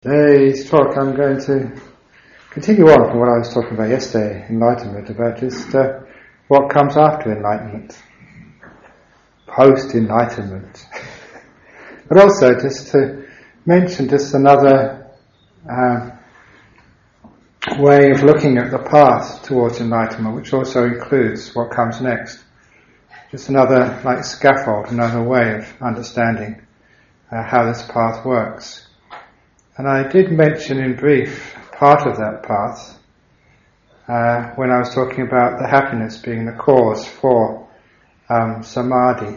Today's talk I'm going to continue on from what I was talking about yesterday, enlightenment, about just what comes after enlightenment, post-enlightenment. But also just to mention just another way of looking at the path towards enlightenment, which also includes what comes next. Just another scaffold, another way of understanding how this path works. And I did mention in brief part of that path when I was talking about the happiness being the cause for samadhi.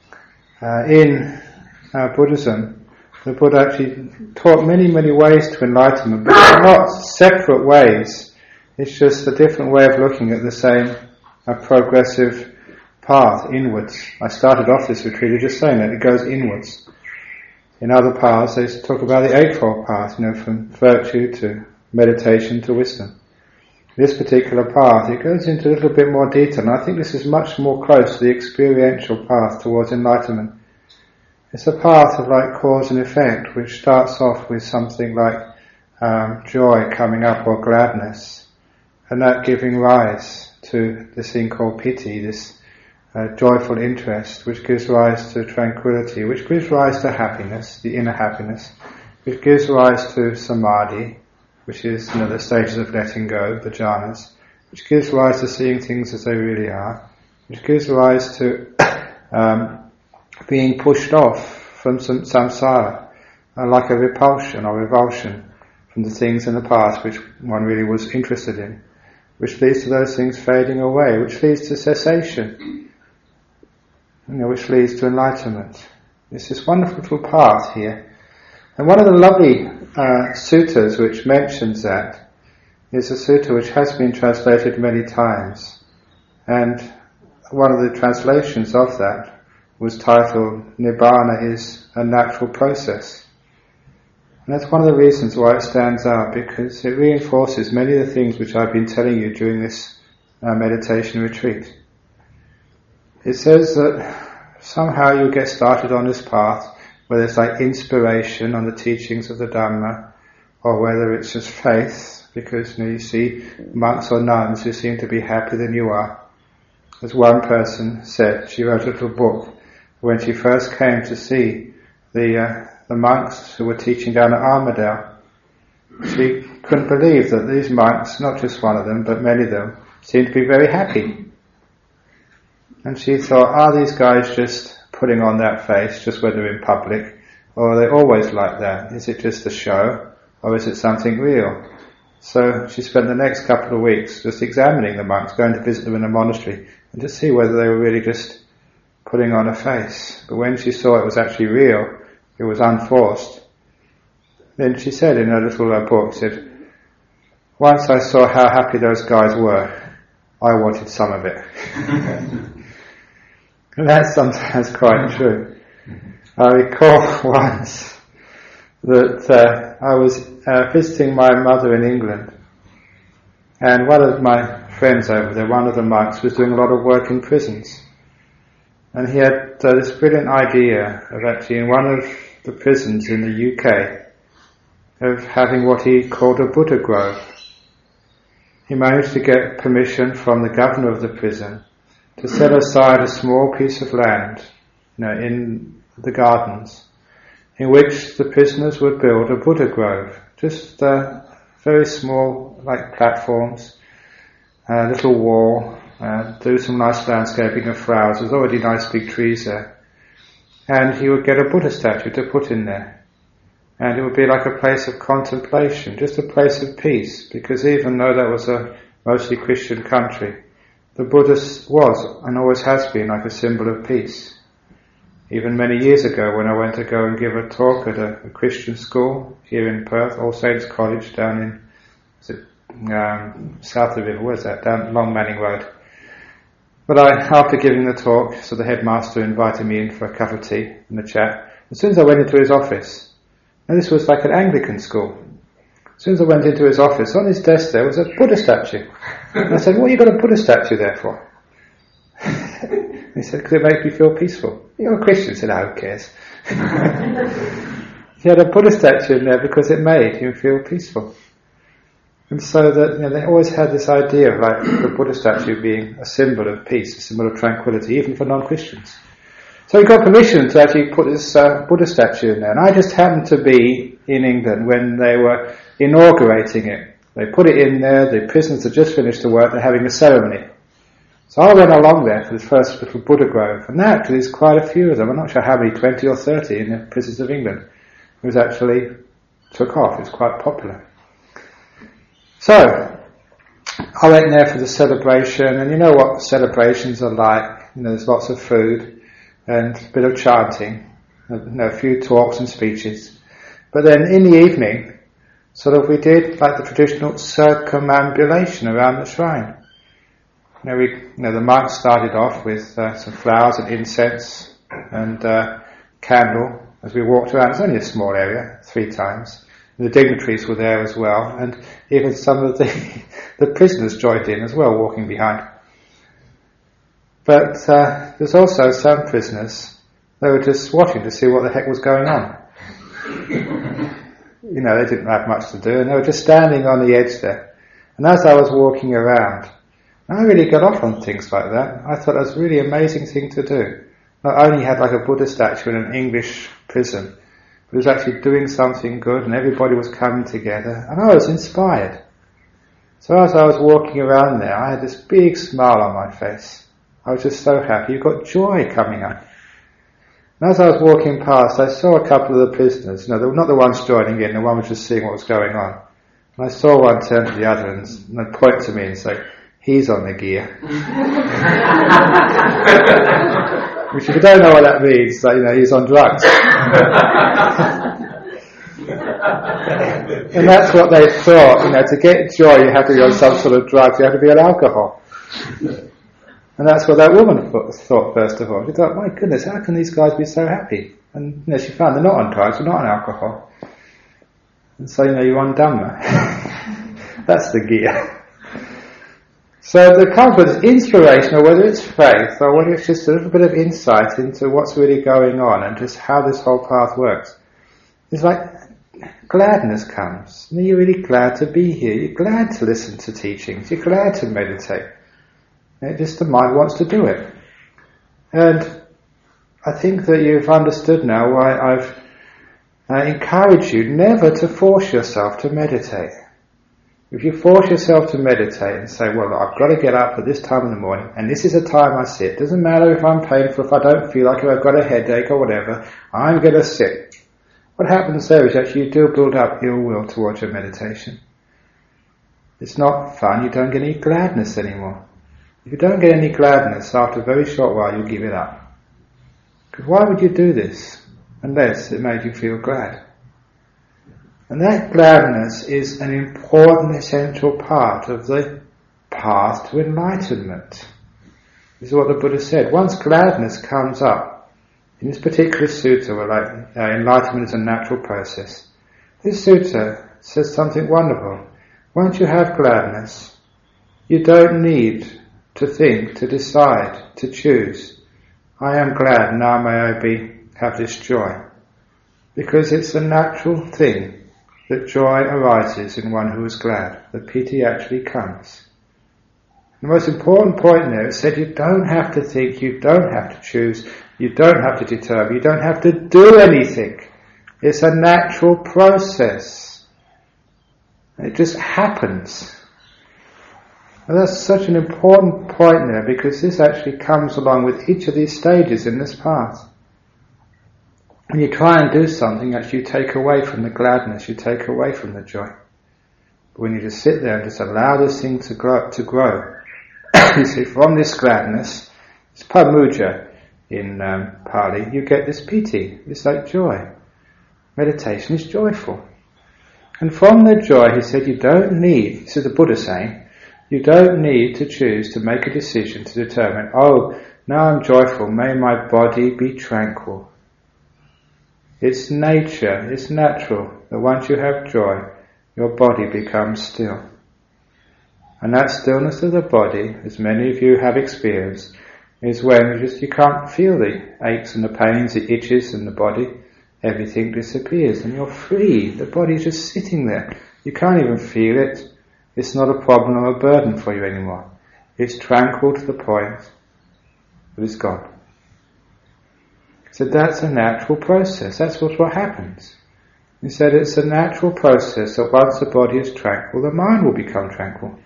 In Buddhism, the Buddha actually taught many, many ways to enlightenment, but they're not separate ways. It's just a different way of looking at the same progressive path inwards. I started off this retreat just saying that it goes inwards. In other paths, they talk about the Eightfold Path, from virtue to meditation to wisdom. This particular path, it goes into a little bit more detail, and I think this is much more close to the experiential path towards enlightenment. It's a path of cause and effect, which starts off with something like joy coming up or gladness, and that giving rise to this thing called piti, this joyful interest, which gives rise to tranquility, which gives rise to happiness, the inner happiness, which gives rise to samadhi, which is the stages of letting go, the jhanas, which gives rise to seeing things as they really are, which gives rise to being pushed off from some samsara, like a repulsion or revulsion from the things in the past which one really was interested in, which leads to those things fading away, which leads to cessation, which leads to enlightenment. It's this wonderful little path here. And one of the lovely suttas which mentions that is a sutta which has been translated many times. And one of the translations of that was titled, Nibbana is a natural process. And that's one of the reasons why it stands out, because it reinforces many of the things which I've been telling you during this meditation retreat. It says that somehow you get started on this path, whether it's inspiration on the teachings of the Dhamma, or whether it's just faith, because you see monks or nuns who seem to be happier than you are. As one person said, she wrote a little book when she first came to see the monks who were teaching down at Armadale. She couldn't believe that these monks, not just one of them, but many of them, seemed to be very happy. And she thought, are these guys just putting on that face, just when they're in public, or are they always like that? Is it just a show, or is it something real? So she spent the next couple of weeks just examining the monks, going to visit them in a monastery, and to see whether they were really just putting on a face. But when she saw it was actually real, it was unforced, then she said in her little book, said, once I saw how happy those guys were, I wanted some of it. And that's sometimes quite true. I recall once that I was visiting my mother in England, and one of my friends over there, one of the monks, was doing a lot of work in prisons. And he had this brilliant idea of actually in one of the prisons in the UK of having what he called a Buddha grove. He managed to get permission from the governor of the prison to set aside a small piece of land, in the gardens, in which the prisoners would build a Buddha grove. Just very small, platforms, a little wall, do some nice landscaping of flowers. There's already nice big trees there. And he would get a Buddha statue to put in there. And it would be like a place of contemplation, just a place of peace, because even though that was a mostly Christian country, the Buddha was and always has been like a symbol of peace. Even many years ago when I went to go and give a talk at a Christian school here in Perth, All Saints College down in south of the river, where's that, down Long Manning Road. But after giving the talk, so the headmaster invited me in for a cup of tea and a chat. As soon as I went into his office, and this was like an Anglican school, as soon as I went into his office, on his desk there was a Buddha statue. And I said, what have you got a Buddha statue there for? He said, because it makes me feel peaceful. You're a Christian. I said, who cares? he had a Buddha statue in there because it made him feel peaceful. And so that they always had this idea of like the Buddha statue being a symbol of peace, a symbol of tranquility, even for non-Christians. So he got permission to actually put this Buddha statue in there. And I just happened to be in England when they were inaugurating it. They put it in there, the prisoners had just finished the work, they're having a ceremony. So I went along there for this first little Buddha grove, and actually there's quite a few of them. I'm not sure how many, 20 or 30 in the prisons of England. It was actually took off, it was quite popular. So, I went there for the celebration, and you know what celebrations are like. There's lots of food, and a bit of chanting, a few talks and speeches. But then in the evening, we did like the traditional circumambulation around the shrine. The monks started off with some flowers and incense and candle as we walked around. It's only a small area, 3 times. The dignitaries were there as well, and even some of the prisoners joined in as well, walking behind. But there's also some prisoners, they were just watching to see what the heck was going on. They didn't have much to do, and they were just standing on the edge there. And as I was walking around, I really got off on things like that. I thought that was a really amazing thing to do. Not only had like a Buddha statue in an English prison, but it was actually doing something good, and everybody was coming together, and I was inspired. So as I was walking around there, I had this big smile on my face. I was just so happy. You've got joy coming up. And as I was walking past, I saw a couple of the prisoners. They were not the ones joining in, the one was just seeing what was going on. And I saw one turn to the other and point to me and say, "He's on the gear." Which, if you don't know what that means, he's on drugs. And that's what they thought. To get joy, you have to be on some sort of drugs. You have to be on alcohol. And that's what that woman thought first of all. She thought, my goodness, how can these guys be so happy? And she found they're not on drugs, they're not on alcohol. And so, you're on Dhamma. That's the gear. So the comes with inspiration, or whether it's faith, or whether it's just a little bit of insight into what's really going on and just how this whole path works. It's like gladness comes. You're really glad to be here. You're glad to listen to teachings. You're glad to meditate. Just the mind wants to do it. And I think that you've understood now why I've encouraged you never to force yourself to meditate. If you force yourself to meditate and say, well, I've got to get up at this time in the morning, and this is the time I sit. Doesn't matter if I'm painful, if I don't feel like it, I've got a headache or whatever, I'm going to sit. What happens there is actually you do build up ill will towards your meditation. It's not fun, you don't get any gladness anymore. If you don't get any gladness, after a very short while you give it up. Because why would you do this unless it made you feel glad? And that gladness is an important, essential part of the path to enlightenment. This is what the Buddha said. Once gladness comes up, in this particular sutta, where enlightenment is a natural process, this sutta says something wonderful. Once you have gladness, you don't need to think, to decide, to choose. I am glad, now may I have this joy. Because it's a natural thing that joy arises in one who is glad, that piti actually comes. The most important point there is that you don't have to think, you don't have to choose, you don't have to determine, you don't have to do anything. It's a natural process. It just happens. And that's such an important point there, because this actually comes along with each of these stages in this path. When you try and do something, actually you take away from the gladness, you take away from the joy. But when you just sit there and just allow this thing to grow, you see, from this gladness, it's pamuja in Pali, you get this piti, it's like joy. Meditation is joyful. And from the joy, he said, you don't need, this is the Buddha saying, you don't need to choose to make a decision to determine, oh, now I'm joyful, may my body be tranquil. It's nature, it's natural, that once you have joy, your body becomes still. And that stillness of the body, as many of you have experienced, is when you can't feel the aches and the pains, the itches in the body. everything disappears and you're free. The body's just sitting there. You can't even feel it. It's not a problem or a burden for you anymore. It's tranquil to the point that it's gone. So that's a natural process. That's what happens. He said it's a natural process that once the body is tranquil, the mind will become tranquil.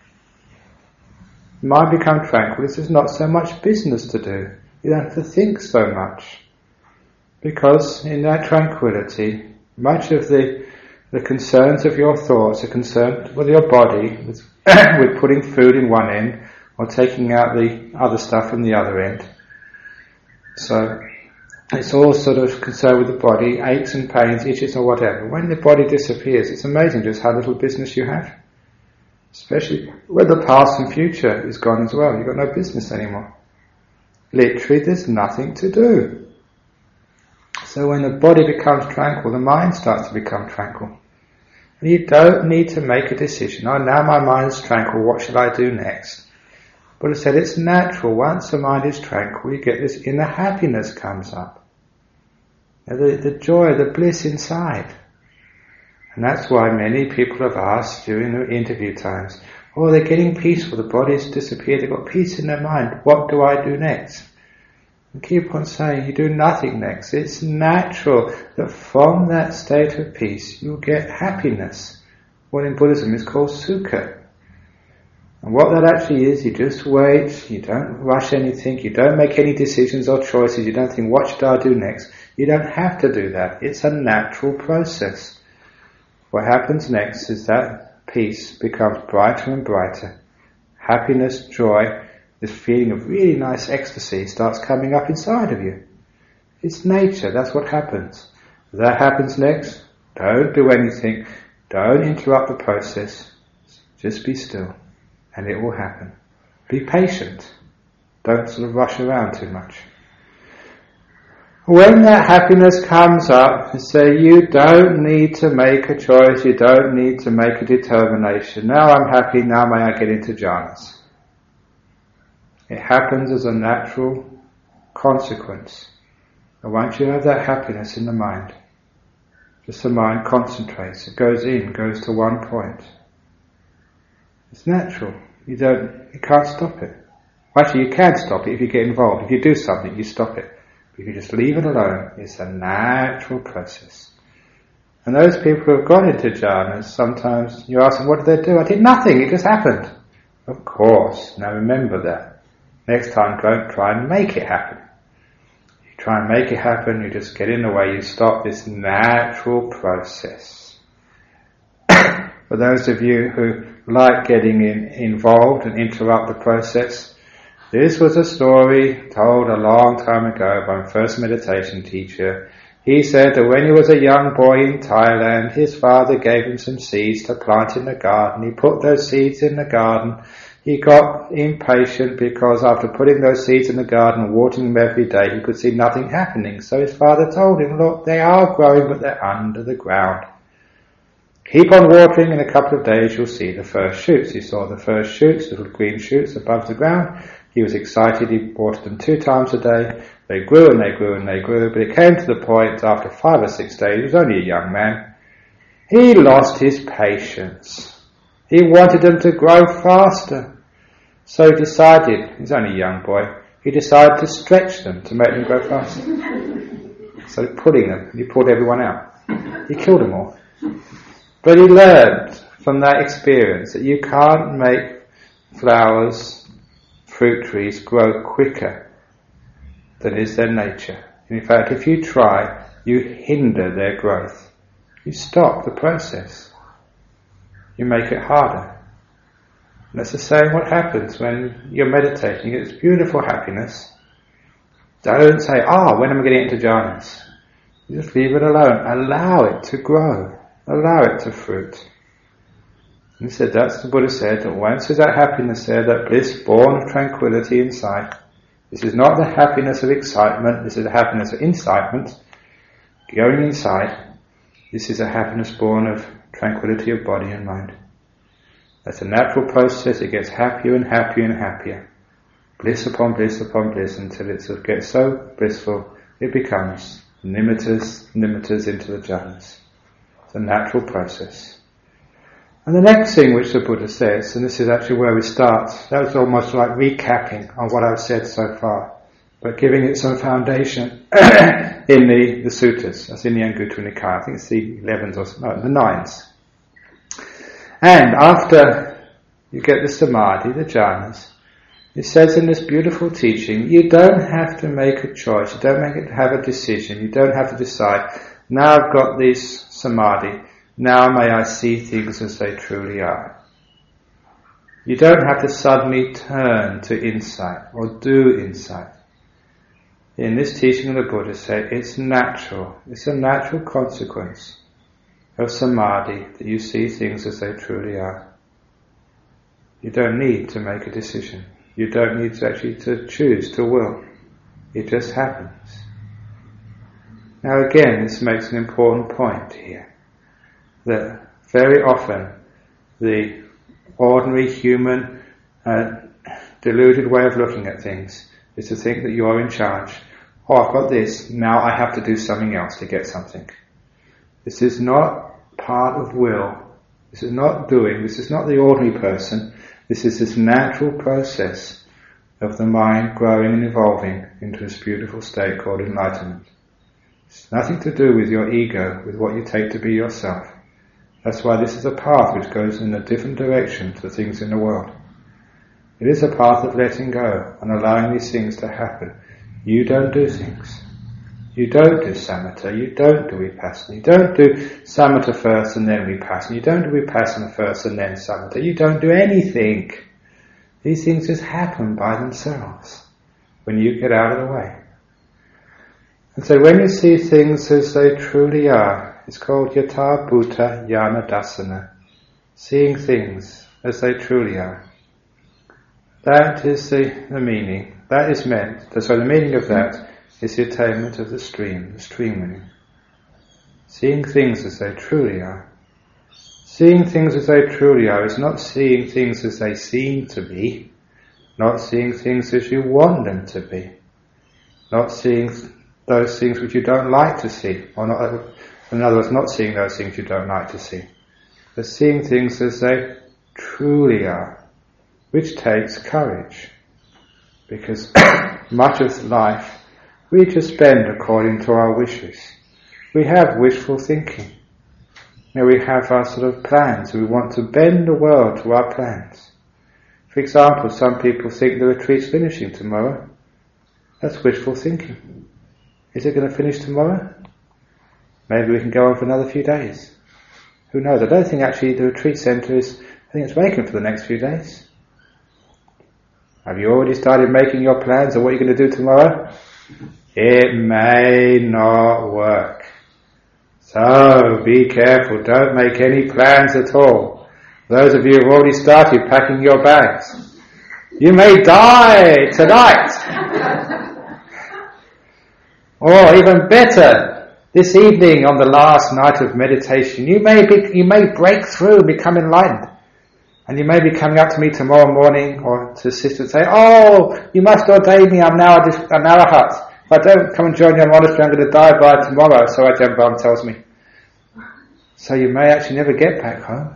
The mind becomes tranquil, there's not so much business to do. You don't have to think so much. Because in that tranquility, much of the concerns of your thoughts are concerned with your body, with putting food in one end, or taking out the other stuff from the other end. So, it's all sort of concerned with the body, aches and pains, itches or whatever. When the body disappears, it's amazing just how little business you have. Especially when the past and future is gone as well. You've got no business anymore. Literally, there's nothing to do. So when the body becomes tranquil, the mind starts to become tranquil. And you don't need to make a decision. Oh, now my mind's tranquil, what should I do next? Buddha said it's natural. Once the mind is tranquil, you get this inner happiness comes up. The joy, the bliss inside. And that's why many people have asked during the interview times, oh, they're getting peaceful, the body's disappeared, they've got peace in their mind, what do I do next? And keep on saying, you do nothing next. It's natural that from that state of peace you'll get happiness. What in Buddhism is called sukha. And what that actually is, you just wait, you don't rush anything, you don't make any decisions or choices, you don't think, what should I do next? You don't have to do that. It's a natural process. What happens next is that peace becomes brighter and brighter. Happiness, joy, this feeling of really nice ecstasy starts coming up inside of you. It's nature, that's what happens. If that happens next, don't do anything, don't interrupt the process, just be still. And it will happen. Be patient. Don't sort of rush around too much. When that happiness comes up, say you don't need to make a choice, you don't need to make a determination. Now I'm happy, now may I get into jhanas. It happens as a natural consequence. And once you have that happiness in the mind, just the mind concentrates, it goes in, goes to one point. It's natural. You can't stop it. Well, actually, you can stop it if you get involved. If you do something, you stop it. But if you just leave it alone, it's a natural process. And those people who have gone into jhanas, sometimes you ask them, what did they do? I did nothing, it just happened. Of course. Now remember that. Next time, don't try and make it happen. You try and make it happen, you just get in the way, you stop this natural process. For those of you who like getting involved and interrupt the process, this was a story told a long time ago by my first meditation teacher. He said that when he was a young boy in Thailand, his father gave him some seeds to plant in the garden. He put those seeds in the garden. He got impatient because after putting those seeds in the garden and watering them every day, he could see nothing happening. So his father told him, look, they are growing, but they're under the ground. Keep on watering, in a couple of days you'll see the first shoots. He saw the first shoots, little green shoots above the ground. He was excited, he watered them 2 times a day. They grew and they grew and they grew, but it came to the point after 5 or 6 days, he was only a young man, he lost his patience. He wanted them to grow faster. So he decided, he's only a young boy, he decided to stretch them to make them grow faster. So pulling them, he pulled everyone out. He killed them all. But he learned from that experience that you can't make flowers, fruit trees grow quicker than is their nature. In fact, if you try, you hinder their growth. You stop the process. You make it harder. And that's the same what happens when you're meditating. It's beautiful happiness. Don't say, when am I getting into jhanas? You just leave it alone. Allow it to grow. Allow it to fruit. And he said, that's the Buddha said, that once there's that happiness there, that bliss born of tranquility inside, this is not the happiness of excitement, this is the happiness of incitement, going inside. This is a happiness born of tranquility of body and mind. That's a natural process, it gets happier and happier and happier. Bliss upon bliss upon bliss until it gets so blissful, it becomes Nimittas into the jhanas. It's a natural process. And the next thing which the Buddha says, and this is actually where we start, that was almost like recapping on what I've said so far, but giving it some foundation in the suttas. That's in the Anguttara Nikaya. I think it's the 11s or the 9s. And after you get the samadhi, the jhanas, it says in this beautiful teaching, you don't have to make a choice, you don't have a decision, you don't have to decide, now I've got this samadhi, now may I see things as they truly are. You don't have to suddenly turn to insight or do insight. In this teaching of the Buddha say it's natural, it's a natural consequence of samadhi that you see things as they truly are. You don't need to make a decision. You don't need to actually to choose, to will. It just happens. Now again, this makes an important point here, that very often the ordinary human deluded way of looking at things is to think that you are in charge. Oh, I've got this, now I have to do something else to get something. This is not part of will. This is not doing. This is not the ordinary person. This is this natural process of the mind growing and evolving into this beautiful state called enlightenment. It's nothing to do with your ego, with what you take to be yourself. That's why this is a path which goes in a different direction to things in the world. It is a path of letting go and allowing these things to happen. You don't do things. You don't do samatha, you don't do vipassana, you don't do samatha first and then vipassana, you don't do vipassana first and then samatha, you don't do anything. These things just happen by themselves when you get out of the way. And so when you see things as they truly are, it's called yatha bhuta jnana dassana, seeing things as they truly are. That is the meaning. That is meant. So the meaning of that is the attainment of the stream meaning. Seeing things as they truly are. Seeing things as they truly are is not seeing things as they seem to be, not seeing things as you want them to be, not seeing those things which you don't like to see, or not, in other words, not seeing those things you don't like to see, but seeing things as they truly are, which takes courage, because much of life we just bend according to our wishes. We have wishful thinking. We have our sort of plans. We want to bend the world to our plans. For example, some people think the retreat's finishing tomorrow. That's wishful thinking. Is it going to finish tomorrow? Maybe we can go on for another few days. Who knows? I don't think actually the retreat centre I think it's vacant for the next few days. Have you already started making your plans of what you're going to do tomorrow? It may not work. So be careful, don't make any plans at all. Those of you who have already started packing your bags, you may die tonight. Or even better, this evening on the last night of meditation, you may break through and become enlightened. And you may be coming up to me tomorrow morning or to sister and say, oh, you must ordain me, I'm now an arahat. If I don't come and join your monastery, I'm going to die by tomorrow, so Ajahn Brahm tells me. So you may actually never get back home.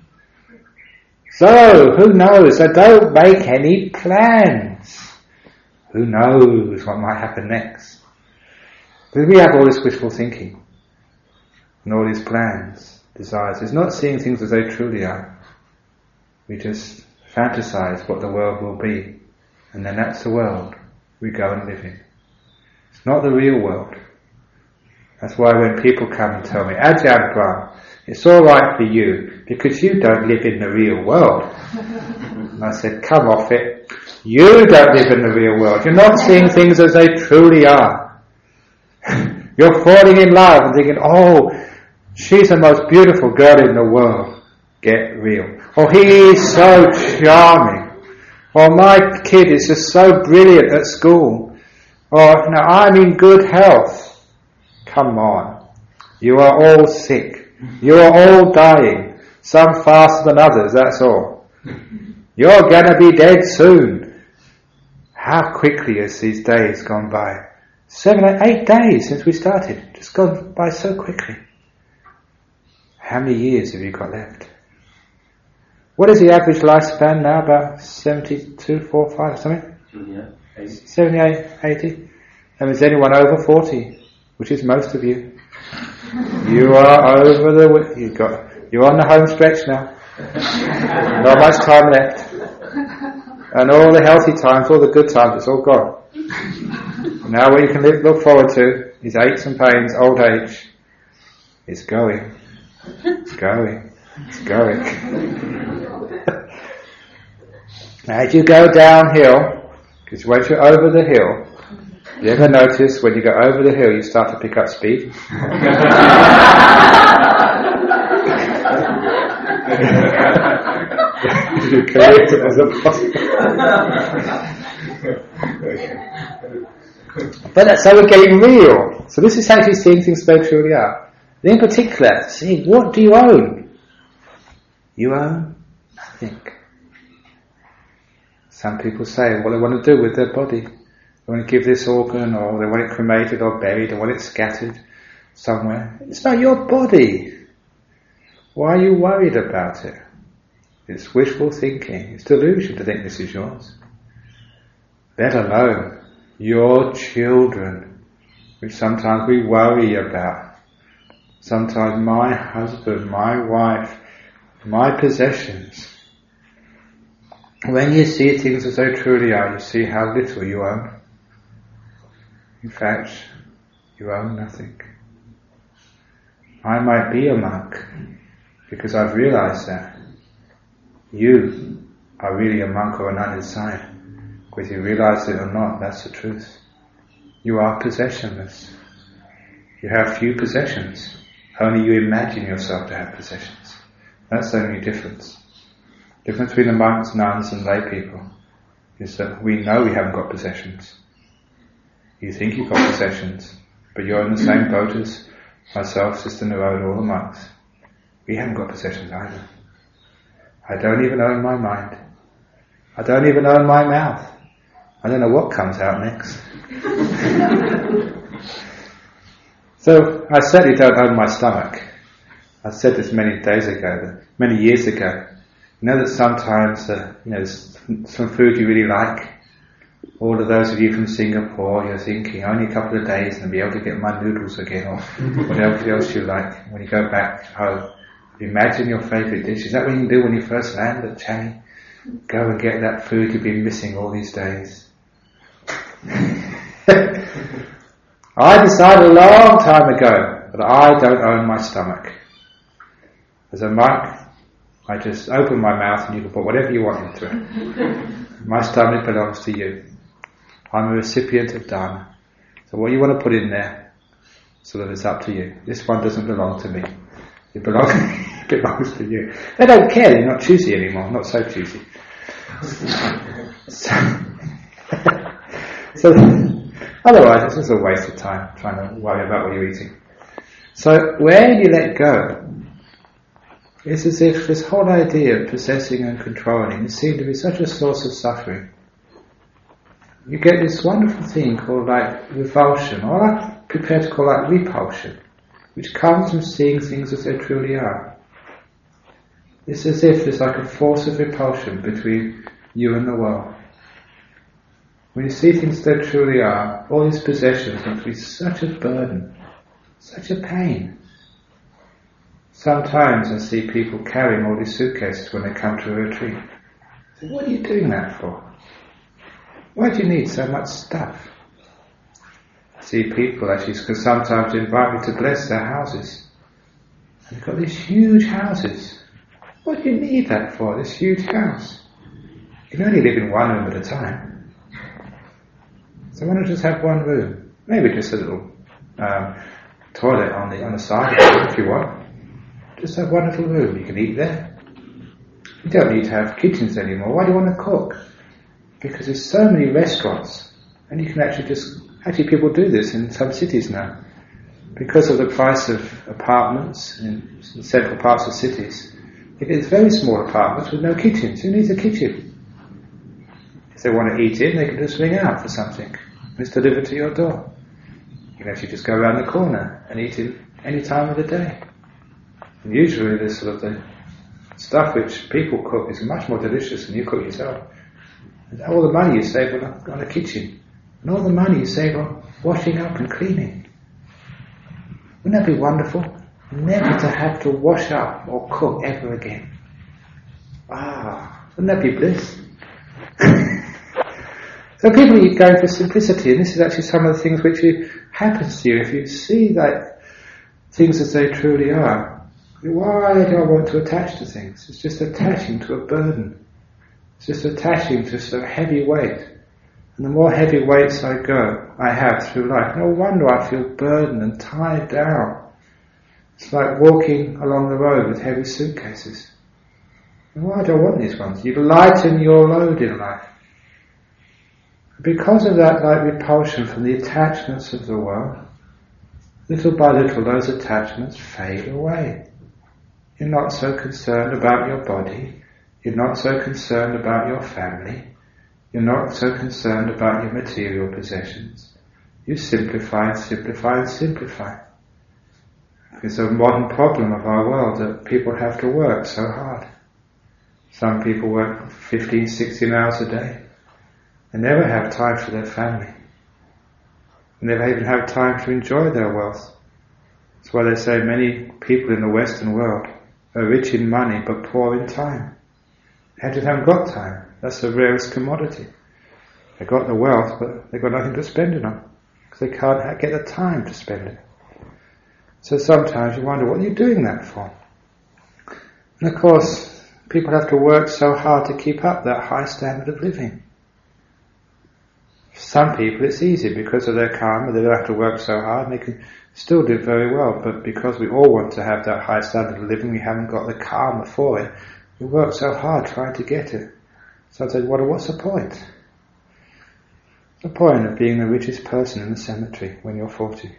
So, who knows? So don't make any plans. Who knows what might happen next? Because we have all this wishful thinking and all these plans, desires. It's not seeing things as they truly are. We just fantasize what the world will be, and then that's the world we go and live in. It's not the real world. That's why when people come and tell me, Ajahn Brahm, it's all right for you because you don't live in the real world. And I said, come off it. You don't live in the real world. You're not seeing things as they truly are. You're falling in love and thinking, oh, she's the most beautiful girl in the world. Get real. Oh, he is so charming. Or my kid is just so brilliant at school. Or, now I'm in good health. Come on. You are all sick. You are all dying. Some faster than others, that's all. You're gonna be dead soon. How quickly has these days gone by? 7 or 8 days since we started. Just gone by so quickly. How many years have you got left? What is the average lifespan now? About 72, 4, 5, something? 78, 80. And is anyone over 40? Which is most of you. You are over you're on the home stretch now. Not much time left. And all the healthy times, all the good times, it's all gone. Now what you can look forward to is aches and pains, old age. It's going. It's going. It's going. Now as you go downhill, because once you're over the hill, you ever notice when you go over the hill you start to pick up speed? You correct it as a But that's how we're getting real. So this is actually seeing things they truly are. In particular, see, what do you own? You own nothing. Some people say what they want to do with their body. They want to give this organ, or they want it cremated or buried, or want it scattered somewhere. It's not your body. Why are you worried about it? It's wishful thinking. It's delusion to think this is yours. Let alone your children, which sometimes we worry about. Sometimes my husband, my wife, my possessions. When you see things as they truly are, you see how little you own. In fact, you own nothing. I might be a monk because I've realized that. You are really a monk or a nun inside. Whether you realize it or not, that's the truth. You are possessionless. You have few possessions. Only you imagine yourself to have possessions. That's the only difference. The difference between the monks, nuns and lay people is that we know we haven't got possessions. You think you've got possessions, but you're in the same boat as myself, Sister Narone, all the monks. We haven't got possessions either. I don't even own my mind. I don't even own my mouth. I don't know what comes out next. So I certainly don't own my stomach. I said this many years ago. You know that sometimes, some food you really like. All of those of you from Singapore, you're thinking only a couple of days and I'll be able to get my noodles again, or whatever else you like. When you go back home, imagine your favourite dish. Is that what you do when you first land at Changi? Go and get that food you've been missing all these days. I decided a long time ago that I don't own my stomach. As a monk, I just open my mouth and you can put whatever you want into it. My stomach belongs to you. I'm a recipient of Dharma. So what you want to put in there, so that it's up to you. This one doesn't belong to me. It belongs to you. They don't care, you're not choosy anymore, not so choosy. So otherwise it's just a waste of time trying to worry about what you're eating. So when you let go, it's as if this whole idea of possessing and controlling is seen to be such a source of suffering. You get this wonderful thing called like revulsion, or I'm prepared to call like repulsion, which comes from seeing things as they truly are. It's as if there's like a force of repulsion between you and the world. When you see things as they truly are, all these possessions must be such a burden, such a pain. Sometimes I see people carrying all these suitcases when they come to a retreat. I say, what are you doing that for? Why do you need so much stuff? I see people actually, because sometimes they invite me to bless their houses. And they've got these huge houses. What do you need that for, this huge house? You can only live in one room at a time. So why not just have one room? Maybe just a little toilet on the side of it if you want. Just have one little room. You can eat there. You don't need to have kitchens anymore. Why do you want to cook? Because there's so many restaurants, and you can actually people do this in some cities now. Because of the price of apartments in central parts of cities, you get very small apartments with no kitchens. Who needs a kitchen? If they want to eat in, they can just ring out for something. It's delivered to your door. can actually just go around the corner and eat it any time of the day. And usually this sort of the stuff which people cook is much more delicious than you cook yourself. And all the money you save on a kitchen, and all the money you save on washing up and cleaning. Wouldn't that be wonderful? Never to have to wash up or cook ever again. Wouldn't that be bliss? So people are going for simplicity, and this is actually some of the things which happens to you if you see that things as they truly are. Why do I want to attach to things? It's just attaching to a burden. It's just attaching to a heavy weight. And the more heavy weights I have through life, no wonder I feel burdened and tied down. It's like walking along the road with heavy suitcases. And why do I want these ones? You lighten your load in life. Because of that repulsion from the attachments of the world, little by little those attachments fade away. You're not so concerned about your body. You're not so concerned about your family. You're not so concerned about your material possessions. You simplify and simplify and simplify. It's a modern problem of our world that people have to work so hard. Some people work 15, 16 hours a day. They never have time for their family. They never even have time to enjoy their wealth. That's why they say many people in the Western world are rich in money but poor in time. They just haven't got time. That's the rarest commodity. They've got the wealth, but they've got nothing to spend it on, because they can't get the time to spend it. So sometimes you wonder, what are you doing that for? And of course, people have to work so hard to keep up that high standard of living. For some people it's easy because of their karma, they don't have to work so hard and they can still do very well, but because we all want to have that high standard of living, we haven't got the karma for it. We work so hard trying to get it. So I said, what's the point? The point of being the richest person in the cemetery when you're 40.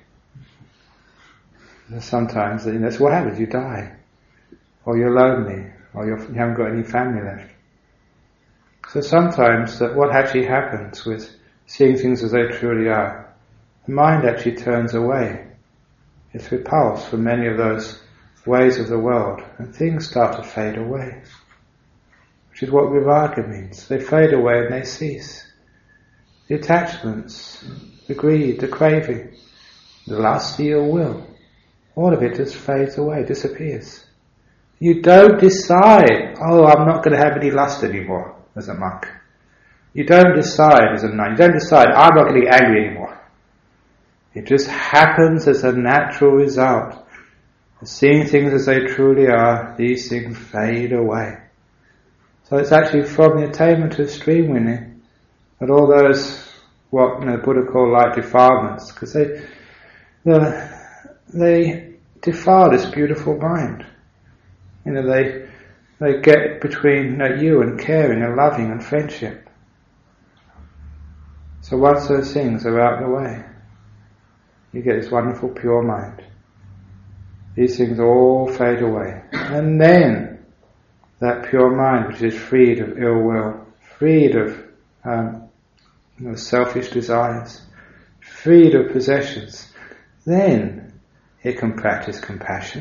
And sometimes, that's what happens, you die. Or you're lonely, or you haven't got any family left. So sometimes what actually happens with seeing things as they truly are, the mind actually turns away. It's repulsed from many of those ways of the world, and things start to fade away. Which is what viraga means. They fade away and they cease. The attachments, the greed, the craving, the lust, the ill will, all of it just fades away, disappears. You don't decide, I'm not going to have any lust anymore as a monk. You don't decide as a nun, you don't decide, I'm not going to get angry anymore. It just happens as a natural result. Seeing things as they truly are, these things fade away. So it's actually from the attainment of stream winning that all those, what the Buddha called light defilements, because they defile this beautiful mind. They get between you and caring and loving and friendship. So once those things are out of the way, you get this wonderful pure mind. These things all fade away. And then that pure mind, which is freed of ill will, freed of selfish desires, freed of possessions, then it can practice compassion.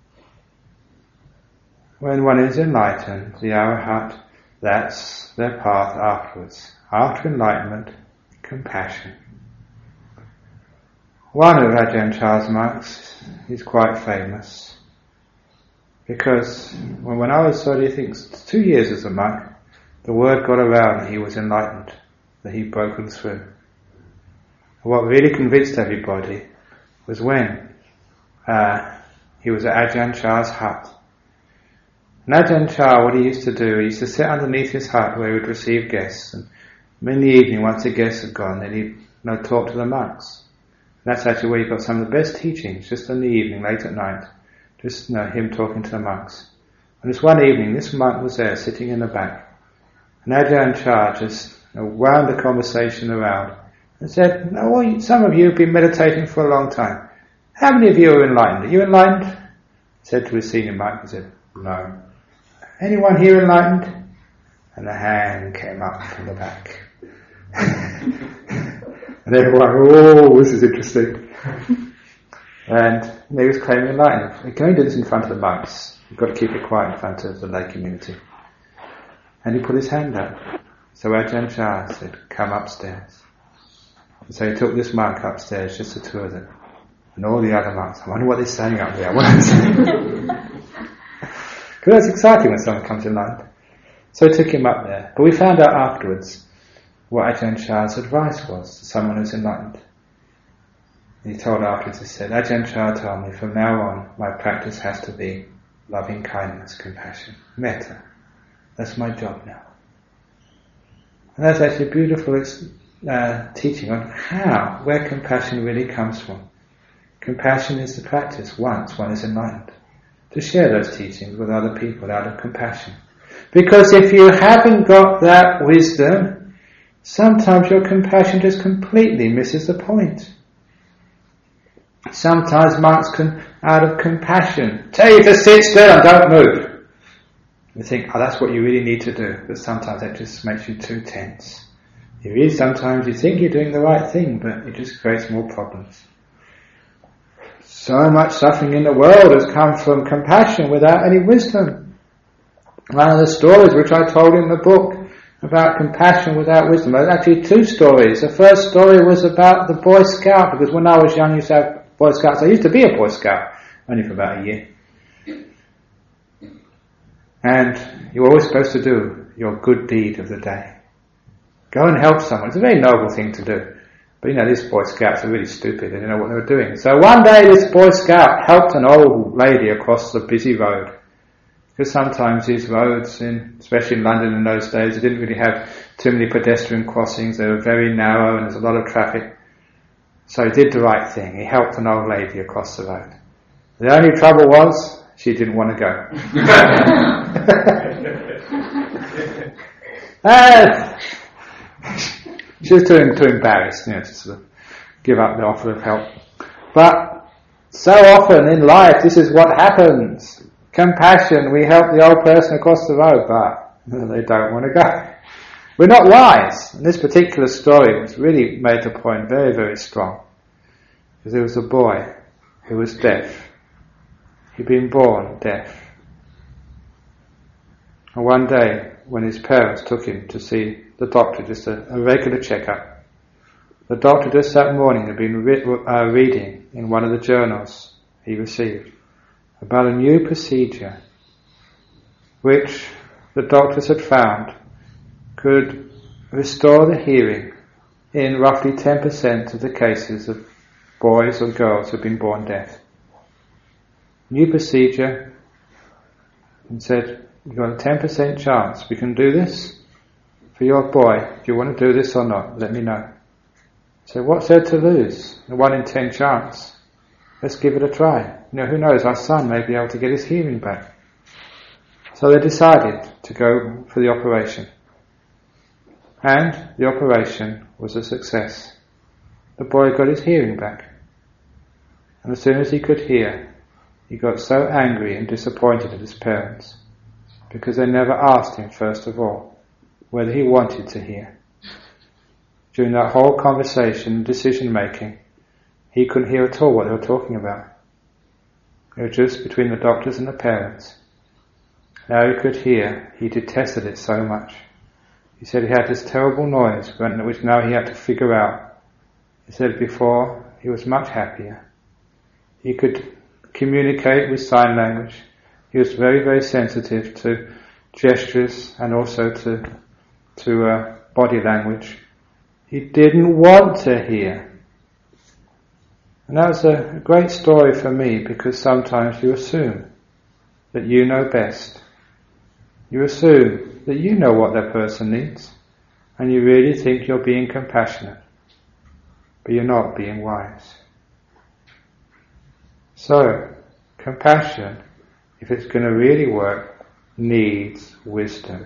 When one is enlightened, the Arahat, that's their path afterwards. After enlightenment, compassion. One of Ajahn Chah's monks is quite famous because when I was 2 years as a monk, the word got around that he was enlightened, that he'd broken through. What really convinced everybody was when he was at Ajahn Chah's hut. And Ajahn Chah, what he used to do, he used to sit underneath his hut where he would receive guests, and in the evening, once the guests had gone, then he'd talk to the monks. That's actually where you got some of the best teachings, just in the evening, late at night. Just him talking to the monks. And this one evening, this monk was there, sitting in the back. And Ajahn Chah just wound the conversation around and said, some of you have been meditating for a long time. How many of you are enlightened? Are you enlightened? He said to his senior monk, he said, no. Anyone here enlightened? And a hand came up from the back. And everyone, oh, this is interesting. And he was claiming enlightenment. You can only do this in front of the monks. You've got to keep it quiet in front of the lay community. And he put his hand up. So Ajahn Chah said, come upstairs. And so he took this monk upstairs, just the two of them. And all the other monks, I wonder what they're saying up there. Because that's exciting when someone comes enlightened. So he took him up there. But we found out afterwards what Ajahn Chah's advice was to someone who's enlightened. He told afterwards, he said, Ajahn Chah told me, from now on, my practice has to be loving kindness, compassion, metta. That's my job now. And that's actually a beautiful teaching on where compassion really comes from. Compassion is the practice once one is enlightened. To share those teachings with other people out of compassion. Because if you haven't got that wisdom, sometimes your compassion just completely misses the point. Sometimes monks can, out of compassion, tell you to sit still and don't move. You think, that's what you really need to do. But sometimes that just makes you too tense. Sometimes you think you're doing the right thing, but it just creates more problems. So much suffering in the world has come from compassion without any wisdom. One of the stories which I told in the book about compassion without wisdom, there were actually two stories. The first story was about the Boy Scout, because when I was young I used to have Boy Scouts. I used to be a Boy Scout, only for about a year. And you're always supposed to do your good deed of the day. Go and help someone. It's a very noble thing to do. But these Boy Scouts are really stupid. They didn't know what they were doing. So one day this Boy Scout helped an old lady across the busy road. Because sometimes these roads, especially in London in those days, they didn't really have too many pedestrian crossings. They were very narrow and there's a lot of traffic. So he did the right thing. He helped an old lady across the road. The only trouble was, she didn't want to go. She was too embarrassed, to sort of give up the offer of help. But so often in life, this is what happens. Compassion, we help the old person across the road, but they don't want to go. We're not wise. And this particular story was really made the point very, very strong. Because there was a boy who was deaf. He'd been born deaf. And one day, when his parents took him to see the doctor, just a regular checkup, the doctor just that morning had been reading in one of the journals he received about a new procedure which the doctors had found could restore the hearing in roughly 10% of the cases of boys or girls who had been born deaf. New procedure, and said, you've got a 10% chance. We can do this for your boy. Do you want to do this or not? Let me know. So what's there to lose? A 1 in 10 chance. Let's give it a try. Who knows, our son may be able to get his hearing back. So they decided to go for the operation. And the operation was a success. The boy got his hearing back. And as soon as he could hear, he got so angry and disappointed at his parents because they never asked him, first of all, whether he wanted to hear. During that whole conversation, decision making, he couldn't hear at all what they were talking about. It was just between the doctors and the parents. Now he could hear, he detested it so much. He said he had this terrible noise, which now he had to figure out. He said before, he was much happier. He could communicate with sign language. He was very, very sensitive to gestures and also to body language. He didn't want to hear. And that was a great story for me, because sometimes you assume that you know best. You assume that you know what that person needs, and you really think you're being compassionate, but you're not being wise. So, compassion, if it's going to really work, needs wisdom.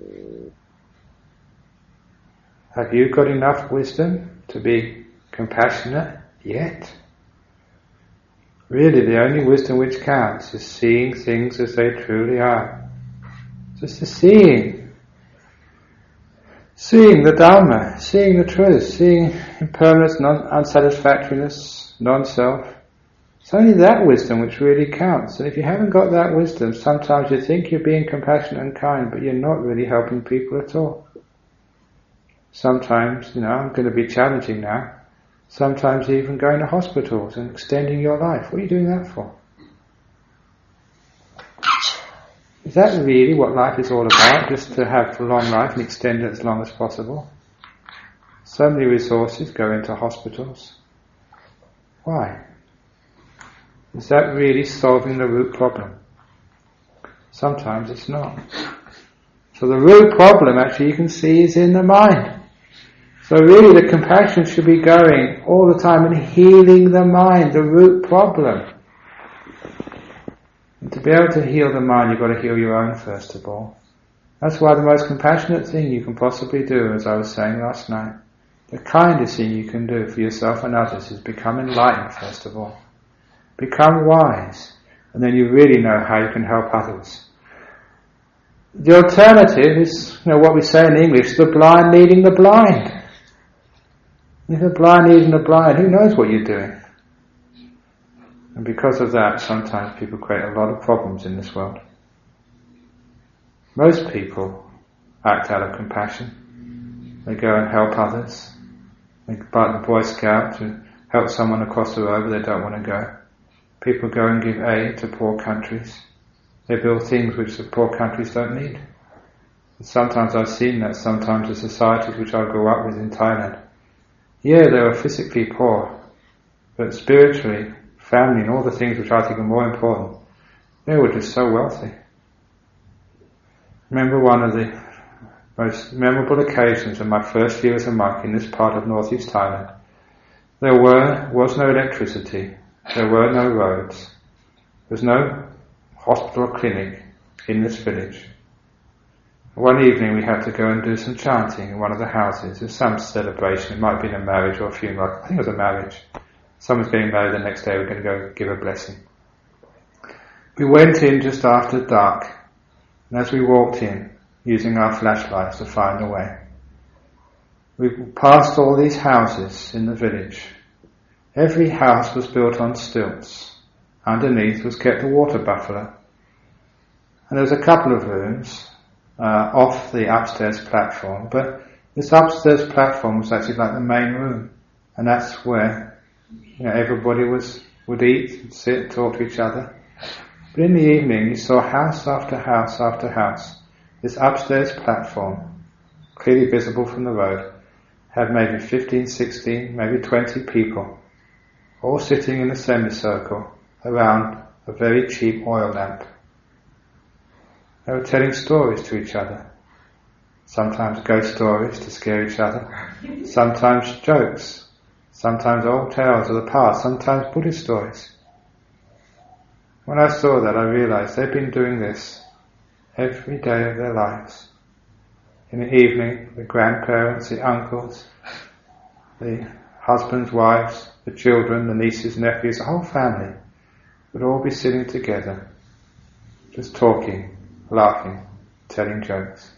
Have you got enough wisdom to be compassionate yet? Really, the only wisdom which counts is seeing things as they truly are. Just the seeing. Seeing the Dharma, seeing the truth, seeing impermanence, unsatisfactoriness, non-self. It's only that wisdom which really counts. And if you haven't got that wisdom, sometimes you think you're being compassionate and kind, but you're not really helping people at all. Sometimes, I'm going to be challenging now, sometimes even going to hospitals and extending your life. What are you doing that for? Is that really what life is all about? Just to have a long life and extend it as long as possible? So many resources go into hospitals. Why? Is that really solving the root problem? Sometimes it's not. So the root problem, actually, you can see is in the mind. So really the compassion should be going all the time and healing the mind, the root problem. And to be able to heal the mind, you've got to heal your own first of all. That's why the most compassionate thing you can possibly do, as I was saying last night, the kindest thing you can do for yourself and others is become enlightened first of all. Become wise, and then you really know how you can help others. The alternative is, what we say in English, the blind leading the blind. If the blind leading the blind, who knows what you're doing? And because of that, sometimes people create a lot of problems in this world. Most people act out of compassion. They go and help others. Like the Boy Scout to help someone across the road where they don't want to go. People go and give aid to poor countries. They build things which the poor countries don't need. And sometimes I've seen that, sometimes the societies which I grew up with in Thailand. Yeah, they were physically poor, but spiritually, family and all the things which I think are more important, they were just so wealthy. Remember one of the most memorable occasions of my first year as a monk in this part of northeast Thailand. There was no electricity, there were no roads, there was no hospital or clinic in this village. One evening we had to go and do some chanting in one of the houses. It was some celebration, it might have been a marriage or a funeral, I think it was a marriage. Someone's getting married the next day, we're going to go give a blessing. We went in just after dark, and as we walked in, using our flashlights to find a way, we passed all these houses in the village. Every house was built on stilts. Underneath was kept a water buffalo. And there was a couple of rooms off the upstairs platform, but this upstairs platform was actually like the main room, and that's where everybody would eat, sit, talk to each other. But in the evening you saw house after house after house. This upstairs platform, clearly visible from the road, had maybe 15, 16, maybe 20 people, all sitting in a semicircle around a very cheap oil lamp. They were telling stories to each other. Sometimes ghost stories to scare each other. Sometimes jokes. Sometimes old tales of the past. Sometimes Buddhist stories. When I saw that, I realized they've been doing this every day of their lives. In the evening, the grandparents, the uncles, the husbands, wives, the children, the nieces, nephews, the whole family would all be sitting together, just talking, laughing, telling jokes.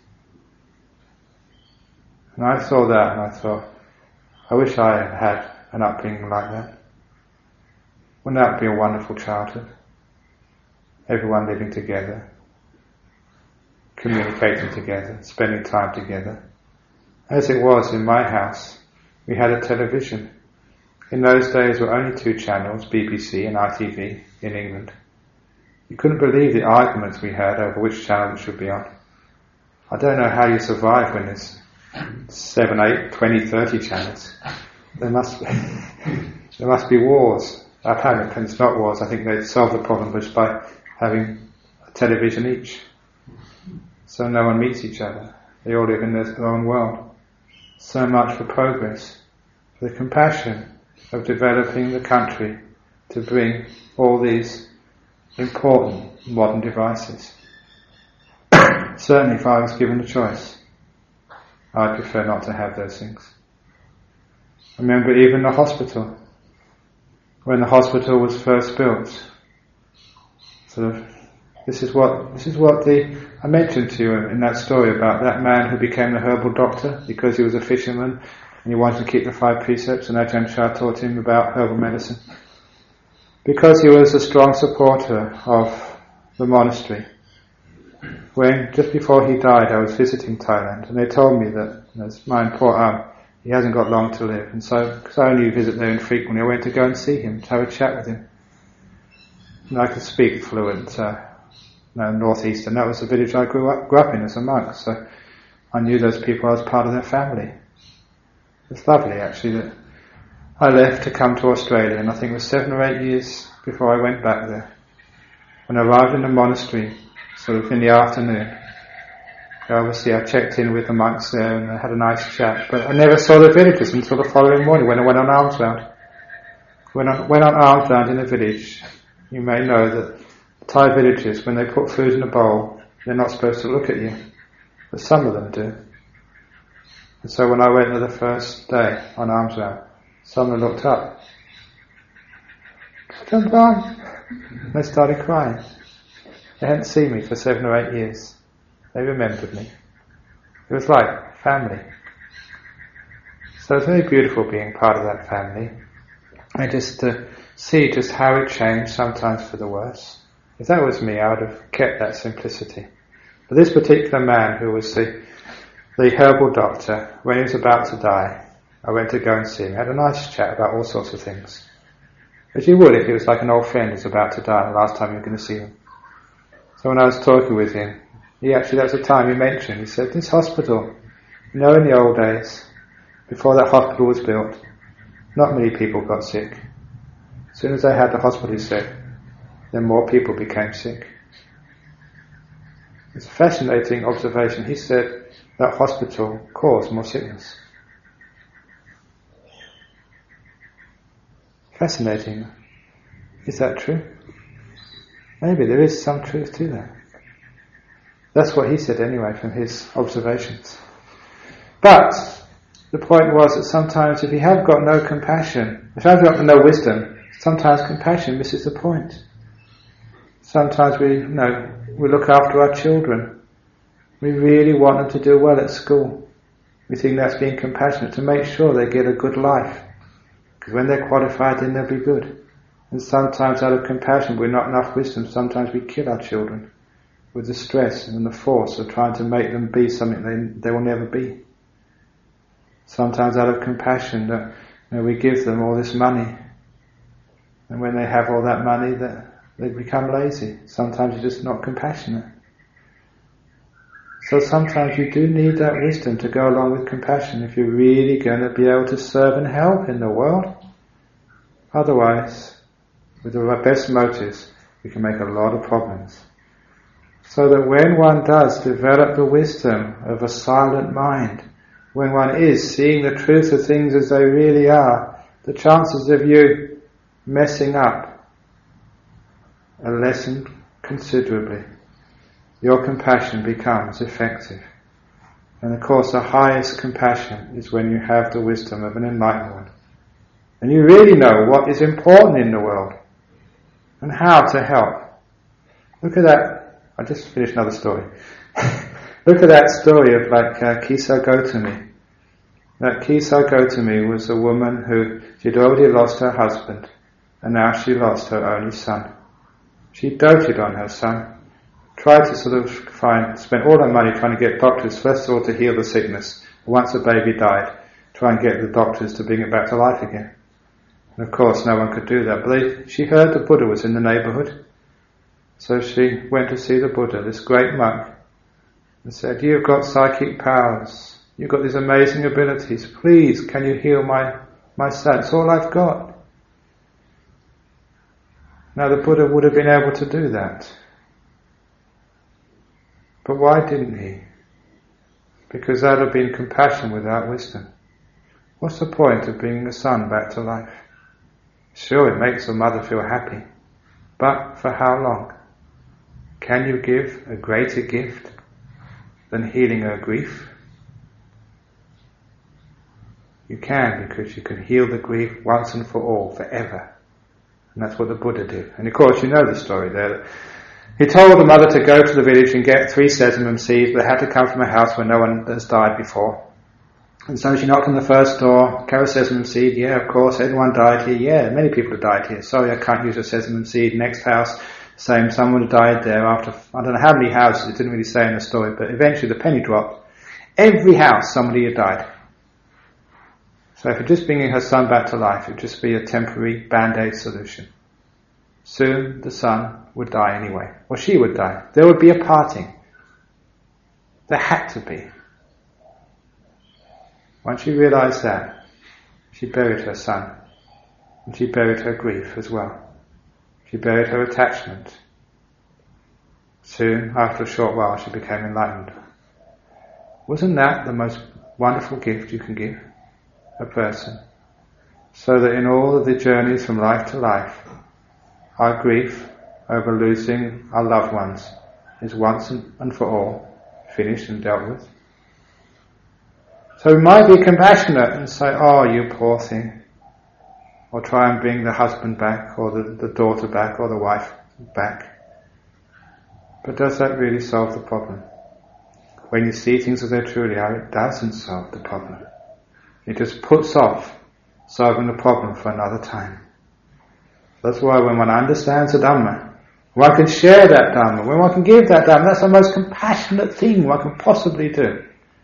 And I saw that and I thought, I wish I had an upbringing like that. Wouldn't that be a wonderful childhood? Everyone living together, communicating together, spending time together. As it was in my house, we had a television. In those days there were only 2 channels, BBC and ITV in England. You couldn't believe the arguments we had over which channel it should be on. I don't know how you survive when there's 7, 8, 20, 30 channels. There must be wars. Apparently it's not wars. I think they solved the problem just by having a television each. So no one meets each other. They all live in their own world. So much for progress, for the compassion of developing the country to bring all these important modern devices. Certainly if I was given a choice, I'd prefer not to have those things. I remember even the hospital. When the hospital was first built, sort of This is what I mentioned to you in that story about that man who became a herbal doctor because he was a fisherman and he wanted to keep the 5 precepts, and Ajahn Chah taught him about herbal medicine. Because he was a strong supporter of the monastery. When, just before he died, I was visiting Thailand, and they told me that, as my poor he hasn't got long to live, and so, because I only visit there infrequently, I went to go and see him, to have a chat with him. And I could speak fluent northeastern. That was the village I grew up in as a monk, so I knew those people. I was part of their family. It's lovely, actually, that I left to come to Australia, and I think it was 7 or 8 years before I went back there. When I arrived in the monastery, sort of in the afternoon, obviously I checked in with the monks there and I had a nice chat, but I never saw the villagers until the following morning when I went on alms round. When I went on alms round in the village, you may know that Thai villages, when they put food in a bowl, they're not supposed to look at you, but some of them do. And so when I went there the first day on alms round, someone looked up. They started crying. They hadn't seen me for 7 or 8 years. They remembered me. It was like family. So it's very beautiful being part of that family. And just to see just how it changed, sometimes for the worse. If that was me, I would have kept that simplicity. But this particular man who was the herbal doctor, when he was about to die, I went to go and see him. Had a nice chat about all sorts of things. As you would if he was like an old friend who's about to die and the last time you were going to see him. So when I was talking with him, that was the time he mentioned, he said, this hospital, in the old days, before that hospital was built, not many people got sick. As soon as they had the hospital, he said, then more people became sick. It's a fascinating observation. He said that hospital caused more sickness. Fascinating. Is that true? Maybe there is some truth to that. That's what he said anyway from his observations. But the point was that sometimes if you have got no compassion, if I've got no wisdom, sometimes compassion misses the point. Sometimes we look after our children. We really want them to do well at school. We think that's being compassionate, to make sure they get a good life. Because when they're qualified, then they'll be good. And sometimes out of compassion, with not enough wisdom, sometimes we kill our children with the stress and the force of trying to make them be something they will never be. Sometimes out of compassion, we give them all this money. And when they have all that money, they become lazy. Sometimes you're just not compassionate. So sometimes you do need that wisdom to go along with compassion if you're really going to be able to serve and help in the world. Otherwise, with the best motives, we can make a lot of problems. So that when one does develop the wisdom of a silent mind, when one is seeing the truth of things as they really are, the chances of you messing up are lessened considerably. Your compassion becomes effective. And of course the highest compassion is when you have the wisdom of an enlightened one. And you really know what is important in the world and how to help. Look at that. I just finished another story. Look at that story of Kisa Gotami. That Kisa Gotami was a woman who she'd already lost her husband and now she lost her only son. She doted on her son. Tried to spent all her money trying to get doctors, first of all, to heal the sickness. Once the baby died, try and get the doctors to bring it back to life again. And of course, no one could do that. But she heard the Buddha was in the neighbourhood. So she went to see the Buddha, this great monk, and said, you've got psychic powers. You've got these amazing abilities. Please, can you heal my son? It's all I've got. Now, the Buddha would have been able to do that. But why didn't he? Because that would have been compassion without wisdom. What's the point of bringing the son back to life? Sure, it makes the mother feel happy. But for how long? Can you give a greater gift than healing her grief? You can, because you can heal the grief once and for all, forever. And that's what the Buddha did. And of course you know the story there. He told the mother to go to the village and get 3 sesamum seeds, but they had to come from a house where no one has died before. And so she knocked on the first door, carry a sesamum seed, yeah, of course, everyone died here, yeah, many people have died here, sorry, I can't use a sesamum seed. Next house, same, someone had died there after, I don't know how many houses, it didn't really say in the story, but eventually the penny dropped. Every house, somebody had died. So if you're just bringing her son back to life, it would just be a temporary band-aid solution. Soon the son would die anyway, or she would die. There would be a parting. There had to be. Once she realized that, she buried her son, and she buried her grief as well. She buried her attachment. Soon, after a short while, she became enlightened. Wasn't that the most wonderful gift you can give a person? So that in all of the journeys from life to life, our grief over losing our loved ones is once and for all finished and dealt with. So we might be compassionate and say, oh, you poor thing, or try and bring the husband back, or the daughter back, or the wife back. But does that really solve the problem? When you see things as they truly are, it doesn't solve the problem. It just puts off solving the problem for another time. That's why when one understands the Dhamma, one can share that Dhamma, when one can give that Dhamma, that's the most compassionate thing one can possibly do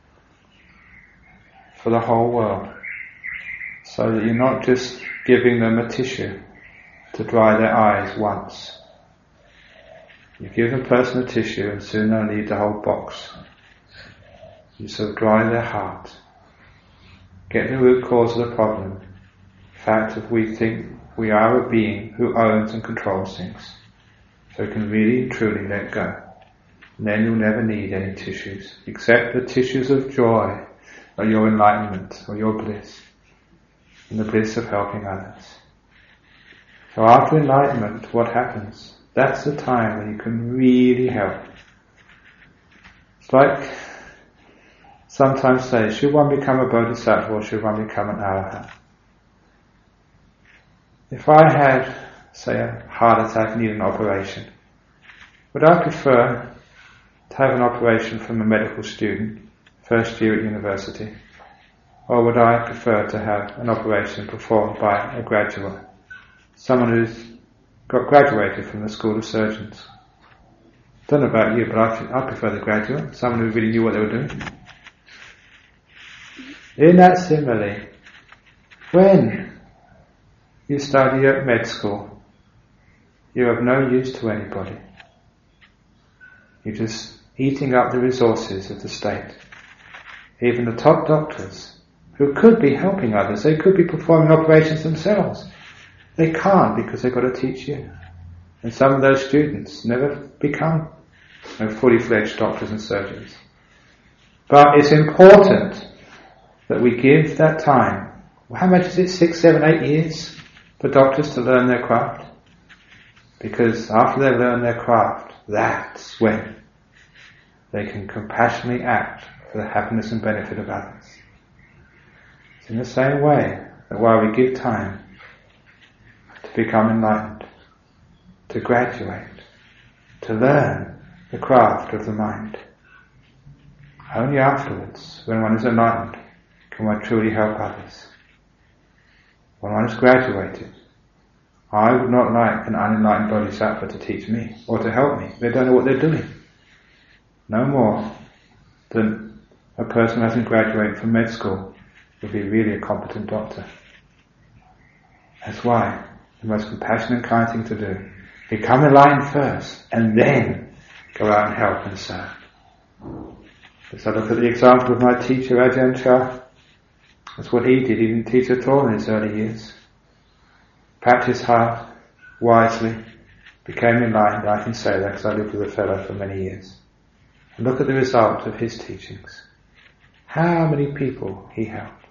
for the whole world. So that you're not just giving them a tissue to dry their eyes once. You give a person a tissue and soon they'll need the whole box. You sort of dry their heart. Get the root cause of the problem. The fact that we think we are a being who owns and controls things. So we can really and truly let go. And then you'll never need any tissues, except the tissues of joy, or your enlightenment, or your bliss, and the bliss of helping others. So after enlightenment, what happens? That's the time when you can really help. It's like sometimes say, should one become a bodhisattva or should one become an arahant? If I had, say, a heart attack and need an operation, would I prefer to have an operation from a medical student, first year at university, or would I prefer to have an operation performed by a graduate, someone who's got graduated from the School of Surgeons? Don't know about you, but I prefer the graduate, someone who really knew what they were doing. In that simile, when you study at med school, you're of no use to anybody. You're just eating up the resources of the state. Even the top doctors, who could be helping others, they could be performing operations themselves. They can't because they've got to teach you. And some of those students never become fully fledged doctors and surgeons. But it's important that we give that time. Well, how much is it? 6, 7, 8 years for doctors to learn their craft? Because after they learn their craft, that's when they can compassionately act for the happiness and benefit of others. It's in the same way that while we give time to become enlightened, to graduate, to learn the craft of the mind, only afterwards, when one is enlightened, can one truly help others. When one has graduated, I would not like an unenlightened bodhisattva to teach me or to help me. They don't know what they're doing. No more than a person who hasn't graduated from med school would be really a competent doctor. That's why the most compassionate and kind thing to do, become enlightened first and then go out and help and serve. As I look at the example of my teacher Ajahn Chah, that's what he did. He didn't teach at all in his early years. Practiced hard, wisely, became enlightened. I can say that because I lived with a fellow for many years. And look at the result of his teachings. How many people he helped.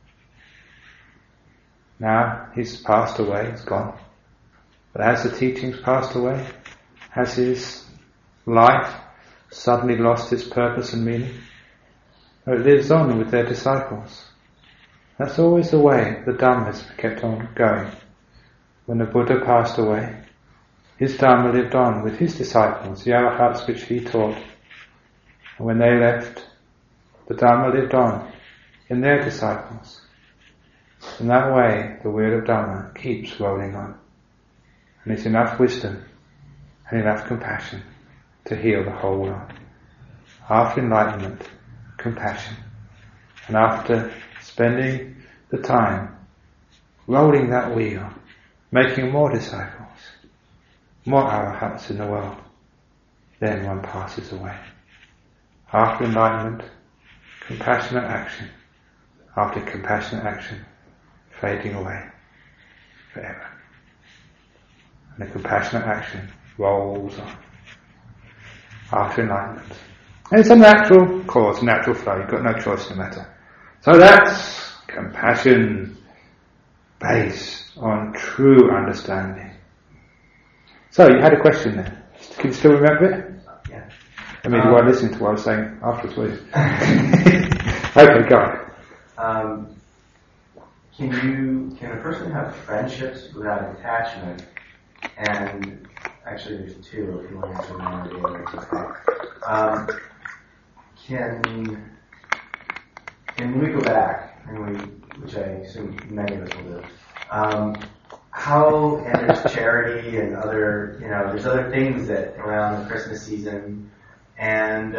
Now he's passed away, he's gone. But has the teachings passed away? Has his life suddenly lost its purpose and meaning? Or it lives on with their disciples. That's always the way the Dhamma has kept on going. When the Buddha passed away, his Dharma lived on with his disciples, the arahats which he taught. And when they left, the Dharma lived on in their disciples. In that way, the wheel of Dharma keeps rolling on. And it's enough wisdom and enough compassion to heal the whole world. After enlightenment, compassion. And after spending the time rolling that wheel, making more disciples, more arahats in the world, then one passes away. After enlightenment, compassionate action. After compassionate action, fading away forever. And the compassionate action rolls on. After enlightenment. And it's a natural cause, natural flow. You've got no choice in the matter. So that's compassion based on true understanding. So you had a question there. Can you still remember it? Yeah. I mean, you weren't listening to what I was saying afterwards, were you? Okay, go on. Can a person have friendships without attachment? And actually, there's two. If you want to answer one or the other, it's okay. Can we go back, which I assume many of us will do? And there's charity and other, there's other things that around the Christmas season, and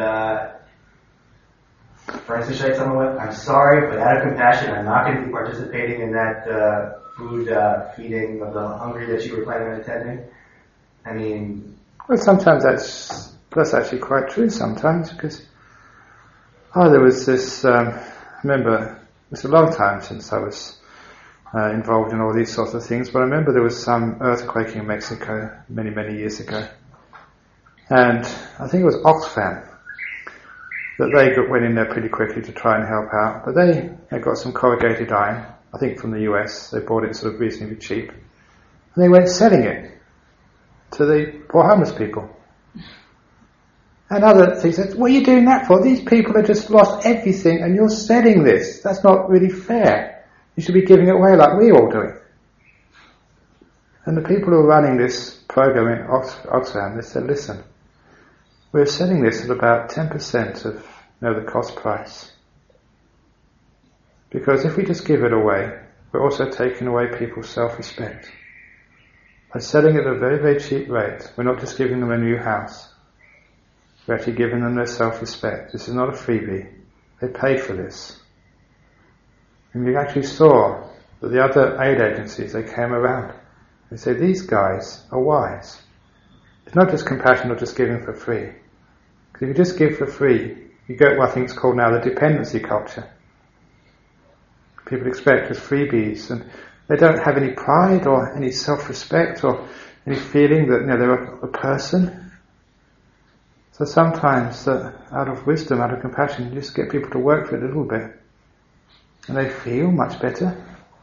for instance, should I tell me what? I'm sorry, but out of compassion, I'm not going to be participating in that food feeding of the hungry that you were planning on attending. I mean, well, sometimes that's actually quite true. Sometimes because there was this. I remember it was a long time since I was involved in all these sorts of things, but I remember there was some earthquake in Mexico many, many years ago, and I think it was Oxfam that they went in there pretty quickly to try and help out. But they got some corrugated iron, I think from the US. They bought it sort of reasonably cheap, and they went selling it to the poor homeless people. And other things said, what are you doing that for? These people have just lost everything and you're selling this. That's not really fair. You should be giving it away like we're all doing. And the people who are running this program in Oxfam, they said, listen, we're selling this at about 10% of the cost price. Because if we just give it away, we're also taking away people's self-respect. By selling it at a very, very cheap rate, we're not just giving them a new house. We're actually giving them their self-respect. This is not a freebie. They paid for this. And we actually saw that the other aid agencies, they came around. They said, these guys are wise. It's not just compassion, not just giving for free. Because if you just give for free, you get what I think is called now the dependency culture. People expect as freebies, and they don't have any pride or any self-respect or any feeling that they're a person. So sometimes, out of wisdom, out of compassion, you just get people to work for it a little bit, and they feel much better.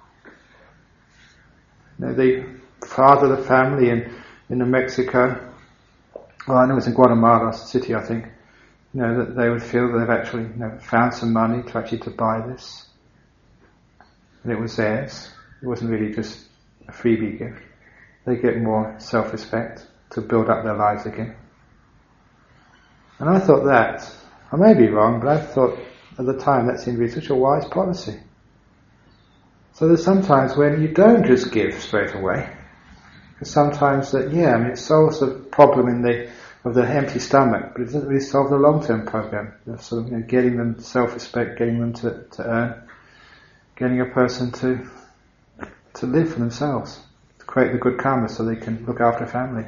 The father of the family in New Mexico, well, I know it was in Guatemala City, I think, that they would feel that they've actually found some money to buy this, and it was theirs. It wasn't really just a freebie gift. They get more self-respect to build up their lives again. And I thought that, I may be wrong, but I thought at the time that seemed to be such a wise policy. So there's sometimes when you don't just give straight away, because sometimes it solves the problem of the empty stomach, but it doesn't really solve the long-term problem of sort of getting them self-respect, getting them to earn, getting a person to live for themselves, to create the good karma so they can look after family.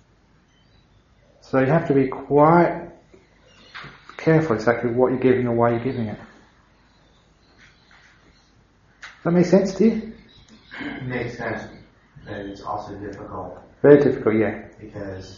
So you have to be quite careful exactly what you're giving and why you're giving it. Does that make sense to you? It makes sense, but it's also difficult. Very difficult, yeah. Because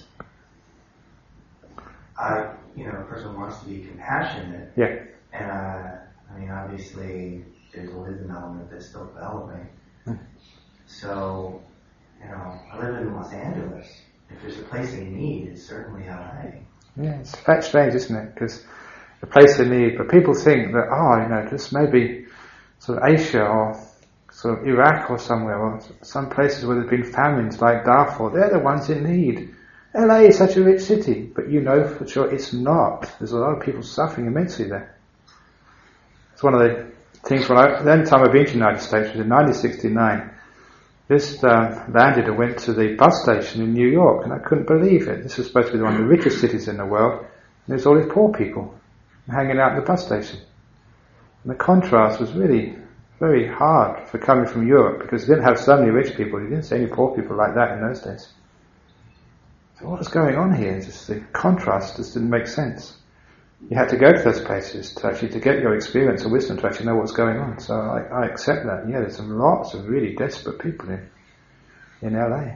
a person wants to be compassionate. Yeah. And obviously there's a wisdom element that's still developing. So, I live in Los Angeles. If there's a place in need, it's certainly LA. Yeah, it's quite strange, isn't it? Because the place in need, but people think that, just maybe sort of Asia or sort of Iraq or somewhere, or some places where there's been famines like Darfur, they're the ones in need. LA is such a rich city, but you know for sure it's not. There's a lot of people suffering immensely there. It's one of the things the only time I've been to the United States was in 1969. This landed and went to the bus station in New York, and I couldn't believe it. This was supposed to be one of the richest cities in the world, and there's all these poor people hanging out in the bus station. And the contrast was really very hard for coming from Europe, because you didn't have so many rich people, you didn't see any poor people like that in those days. So what was going on here? Just the contrast just didn't make sense. You had to go to those places to get your experience and wisdom to actually know what's going on. So I accept that. Yeah, there's lots of really desperate people in LA.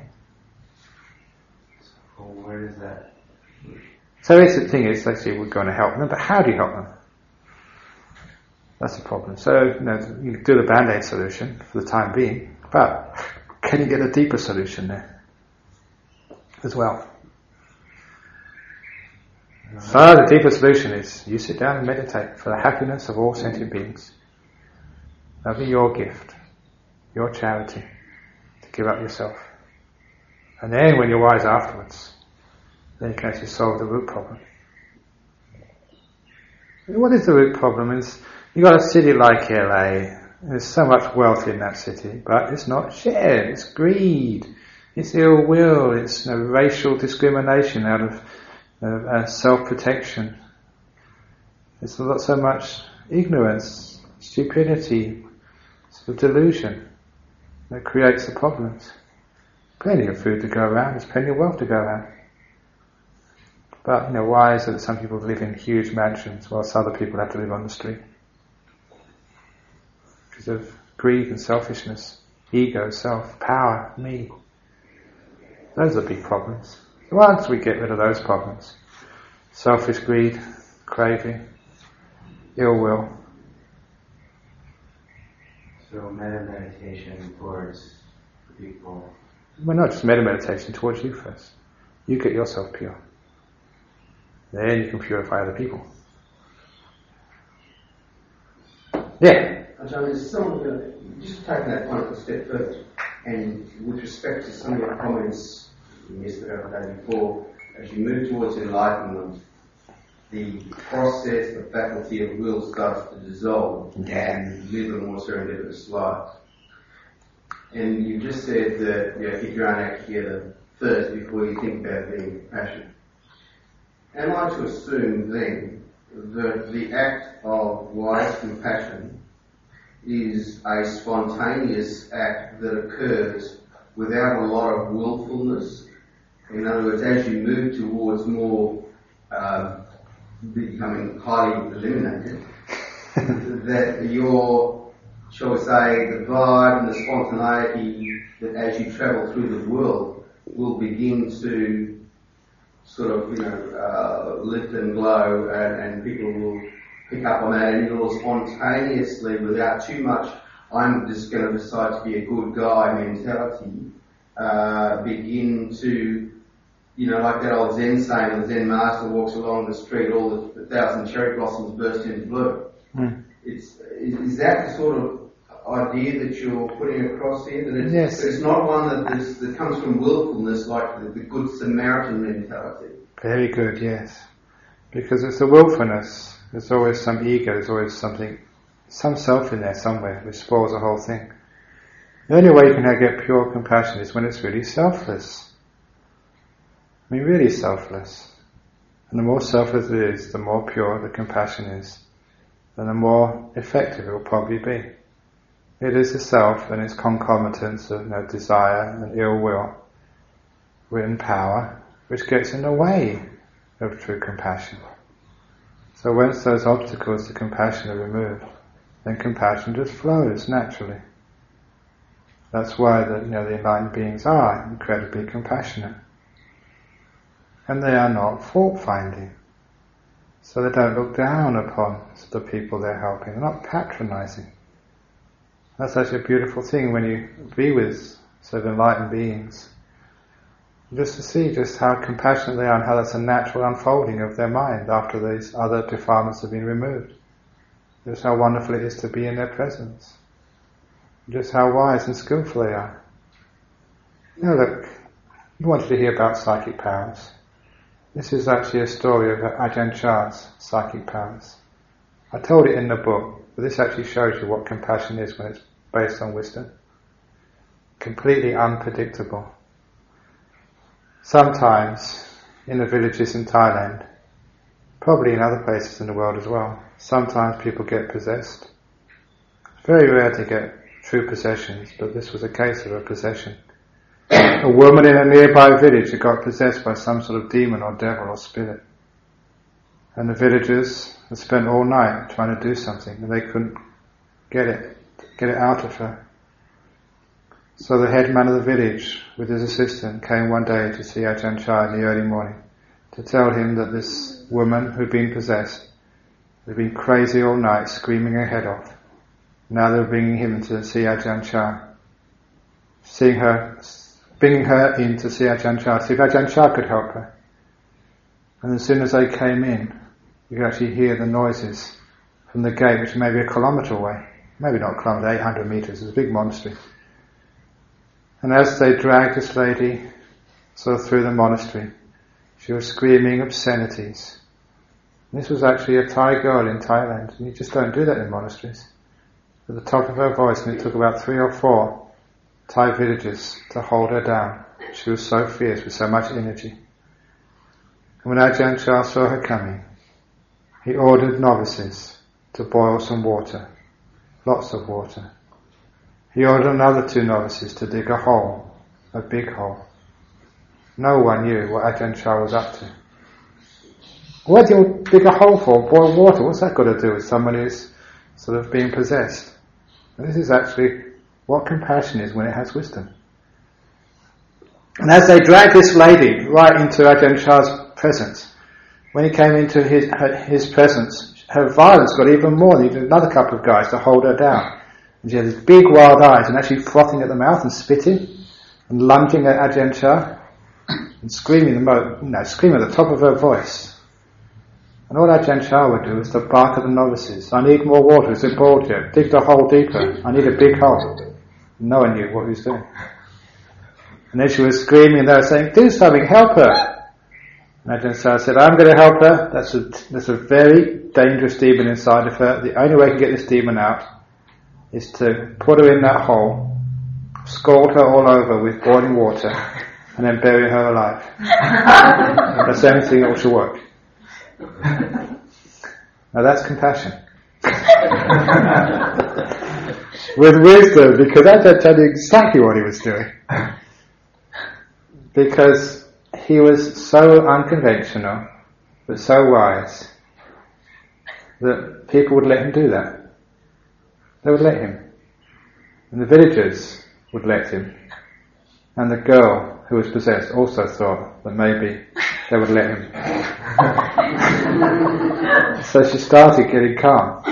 So where is that? So the thing is, they say we're going to help them, but how do you help them? That's the problem. So, you do the Band-Aid solution for the time being, but can you get a deeper solution there as well? So the deeper solution is you sit down and meditate for the happiness of all sentient beings. That'll be your gift, your charity, to give up yourself. And then when you're wise afterwards, then you can actually solve the root problem. And what is the root problem? Is you've got a city like LA, there's so much wealth in that city, but it's not shared, it's greed, it's ill will, it's racial discrimination out of self-protection. It's not so much ignorance, stupidity, sort of delusion that creates the problems. Plenty of food to go around, there's plenty of wealth to go around. But why is it that some people live in huge mansions whilst other people have to live on the street? Because of greed and selfishness, ego, self, power, me. Those are big problems. Once we get rid of those problems, selfish greed, craving, ill will. So meditation towards people. Well, not just meditation towards you first. You get yourself pure. Then you can purify other people. Yeah. Ajahn, is just taking that one step further, and with respect to some of your comments yesterday or the day before, as you move towards enlightenment, the process, the faculty of will starts to dissolve and you live a more serendipitous life. And you just said that keep your own act together first before you think about being compassionate. Am I to assume then that the act of wise compassion is a spontaneous act that occurs without a lot of willfulness? In other words, as you move towards more becoming highly eliminated, that your, shall we say, the vibe and the spontaneity that as you travel through the world will begin to sort of, lift and glow, and people will pick up on that, and it will spontaneously, without too much, I'm just going to decide to be a good guy mentality, begin to, like that old Zen saying, the Zen master walks along the street, all the 1,000 cherry blossoms burst into bloom. Mm. Is that the sort of idea that you're putting across here? That yes. It's not one that comes from willfulness, like the good Samaritan mentality. Very good, yes. Because it's the willfulness. There's always some ego, there's always some self in there somewhere, which spoils the whole thing. The only way you can get pure compassion is when it's really selfless. I mean, really selfless. And the more selfless it is, the more pure the compassion is, and the more effective it will probably be. It is the self and its concomitants of desire and ill will, and power, which gets in the way of true compassion. So once those obstacles to compassion are removed, then compassion just flows naturally. That's why the enlightened beings are incredibly compassionate. And they are not fault-finding. So they don't look down upon the people they're helping. They're not patronizing. That's actually a beautiful thing when you be with sort of enlightened beings. Just to see just how compassionate they are and how that's a natural unfolding of their mind after these other defilements have been removed. Just how wonderful it is to be in their presence. just how wise and skillful they are. Look, you wanted to hear about psychic powers. This is actually a story of Ajahn Chah's psychic powers. I told it in the book, but this actually shows you what compassion is when it's based on wisdom. Completely unpredictable. Sometimes, in the villages in Thailand, probably in other places in the world as well, sometimes people get possessed. It's very rare to get true possessions, but this was a case of a possession. A woman in a nearby village had got possessed by some sort of demon or devil or spirit. And the villagers had spent all night trying to do something, and they couldn't get it out of her. So the head man of the village, with his assistant, came one day to see Ajahn Chah in the early morning, to tell him that this woman who'd been possessed had been crazy all night, screaming her head off. Now they were bringing him to see Ajahn Chah, bringing her in to see Ajahn Chah, to see if Ajahn Chah could help her. And as soon as they came in, you could actually hear the noises from the gate, which may be a kilometre away. Maybe not a kilometre, 800 metres. It's a big monastery. And as they dragged this lady sort of through the monastery, she was screaming obscenities. And this was actually a Thai girl in Thailand. And you just don't do that in monasteries. At the top of her voice, and it took about 3 or 4 Thai villagers to hold her down. She was so fierce, with so much energy. And when Ajahn Chah saw her coming, he ordered novices to boil some water, lots of water. He ordered another 2 novices to dig a hole, a big hole. No one knew what Ajahn Chah was up to. What do you dig a hole for? Boil water? What's that got to do with somebody who's sort of being possessed? And this is actually what compassion is when it has wisdom. And as they dragged this lady right into Ajahn Chah's presence, when he came into his presence, her violence got even more. They needed another couple of guys to hold her down. And she had these big wild eyes and actually frothing at the mouth and spitting and lunging at Ajahn Chah and screaming at the top of her voice. And all Ajahn Chah would do is to bark at the novices. I need more water, is it boiled yet? Dig the hole deeper. I need a big hole. No one knew what he was doing. And then she was screaming and they were saying, do something, help her. And Ajahn Chah said, I'm going to help her. That's a very dangerous demon inside of her. The only way I can get this demon out is to put her in that hole, scald her all over with boiling water, and then bury her alive. That's the only thing that will work. Now that's compassion. With wisdom, because Ajahn Chah knew exactly what he was doing. Because he was so unconventional, but so wise, that people would let him do that. They would let him. And the villagers would let him. And the girl who was possessed also thought that maybe they would let him. So she started getting calm.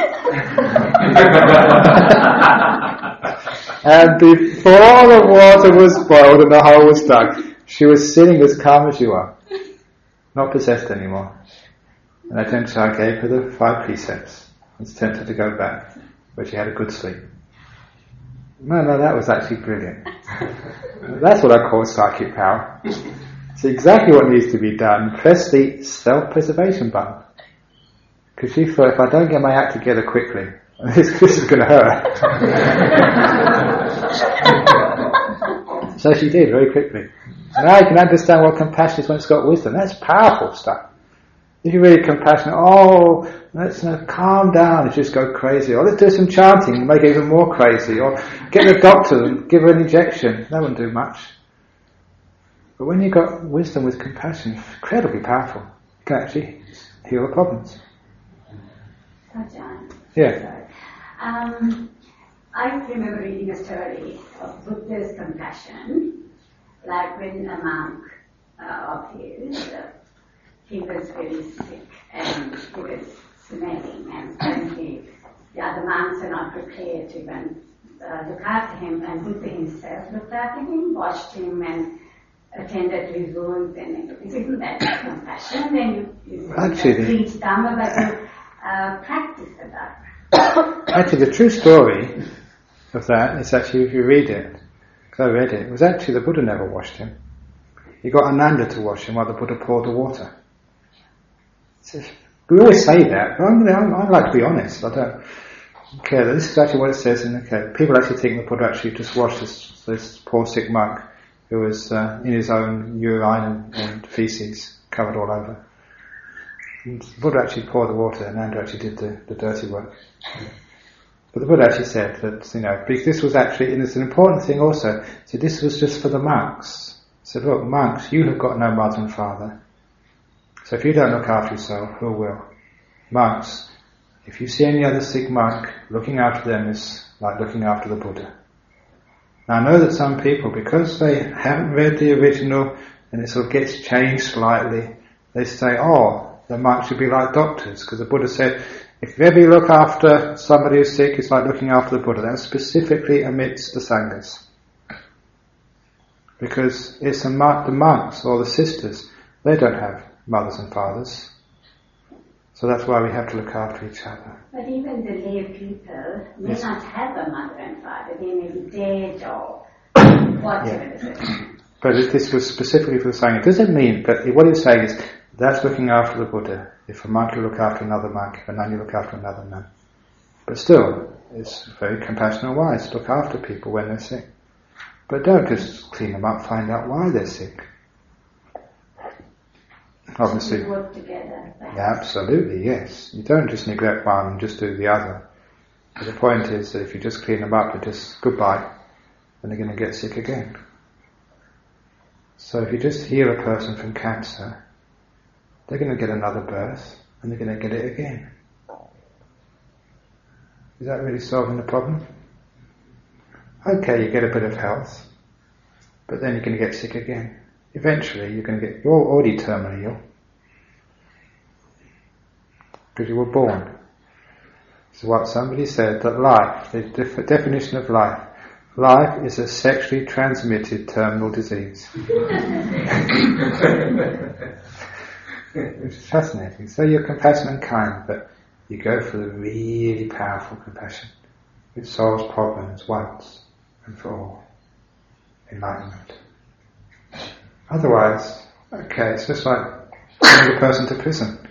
And before the water was boiled and the hole was dug, she was sitting as calm as you are. Not possessed anymore. And Ajahn Chah gave her the 5 precepts and sent her to go back, where she had a good sleep. No, that was actually brilliant. That's what I call psychic power. It's exactly what needs to be done. Press the self-preservation button. Because she thought, if I don't get my act together quickly, this is going to hurt. So she did, very quickly. Now you can understand what compassion is when it's got wisdom. That's powerful stuff. If you're really compassionate, let's calm down and just go crazy. Or let's do some chanting and make it even more crazy. Or get the doctor and give her an injection. That wouldn't do much. But when you've got wisdom with compassion, it's incredibly powerful. You can actually heal the problems. Ajahn. Yeah. I remember reading a story of Buddha's compassion, like when a monk of his, he was very sick and he was smelling, and suddenly the other monks are not prepared to even look after him, and Buddha himself looked after him, washed him and attended to his wounds and everything. Isn't that compassion? Then you preach Dhamma, but you practice that. Actually, the true story of that is actually, if you read it, because I read it was actually the Buddha never washed him. He got Ananda to wash him while the Buddha poured the water. We always say that, but I like to be honest. I don't care that this is actually what it says in the code. People actually think the Buddha actually just washed this poor sick monk who was in his own urine and feces covered all over. And the Buddha actually poured the water, and Ananda actually did the dirty work. But the Buddha actually said that, because this was actually, and it's an important thing also, so this was just for the monks. He said, look, monks, you have got no mother and father. So if you don't look after yourself, who will? Monks, if you see any other sick monk, looking after them is like looking after the Buddha. Now I know that some people, because they haven't read the original and it sort of gets changed slightly, they say, the monks should be like doctors, because the Buddha said, if ever you look after somebody who's sick, it's like looking after the Buddha. That's specifically amidst the Sanghas. Because it's the monks or the sisters, they don't have mothers and fathers. So that's why we have to look after each other. But even the lay people may not have a mother and father. They may be their job, whatever the situation. But this was specifically for the Sangha. It doesn't mean, but what he's saying is, that's looking after the Buddha. If a monk, you look after another monk. If a nun, you look after another nun. But still, it's very compassionate and wise to look after people when they're sick. But don't just clean them up, find out why they're sick. Obviously. Work together. Yeah, absolutely, yes. You don't just neglect one and just do the other. But the point is that if you just clean them up and just goodbye, then they're going to get sick again. So if you just heal a person from cancer, they're going to get another birth and they're going to get it again. Is that really solving the problem? Okay, you get a bit of health, but then you're going to get sick again. Eventually you're already terminally ill. Because you were born. This is what somebody said, that life, the definition of life is a sexually transmitted terminal disease. Which is fascinating. So you're compassionate and kind, but you go for the really powerful compassion, which solves problems once and for all. Enlightenment. Otherwise, it's just like sending a person to prison.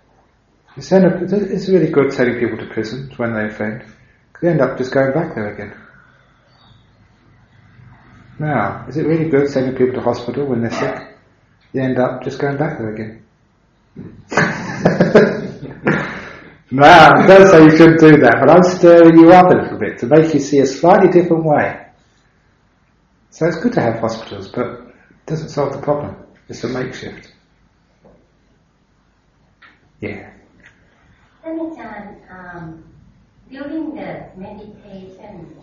It's really good sending people to prison when they offend, because they end up just going back there again. Now, is it really good sending people to hospital when they're sick? They end up just going back there again. Now, don't say you shouldn't do that, but I'm stirring you up a little bit to make you see a slightly different way. So it's good to have hospitals, but it doesn't solve the problem. It's a makeshift. Yeah. During the meditation,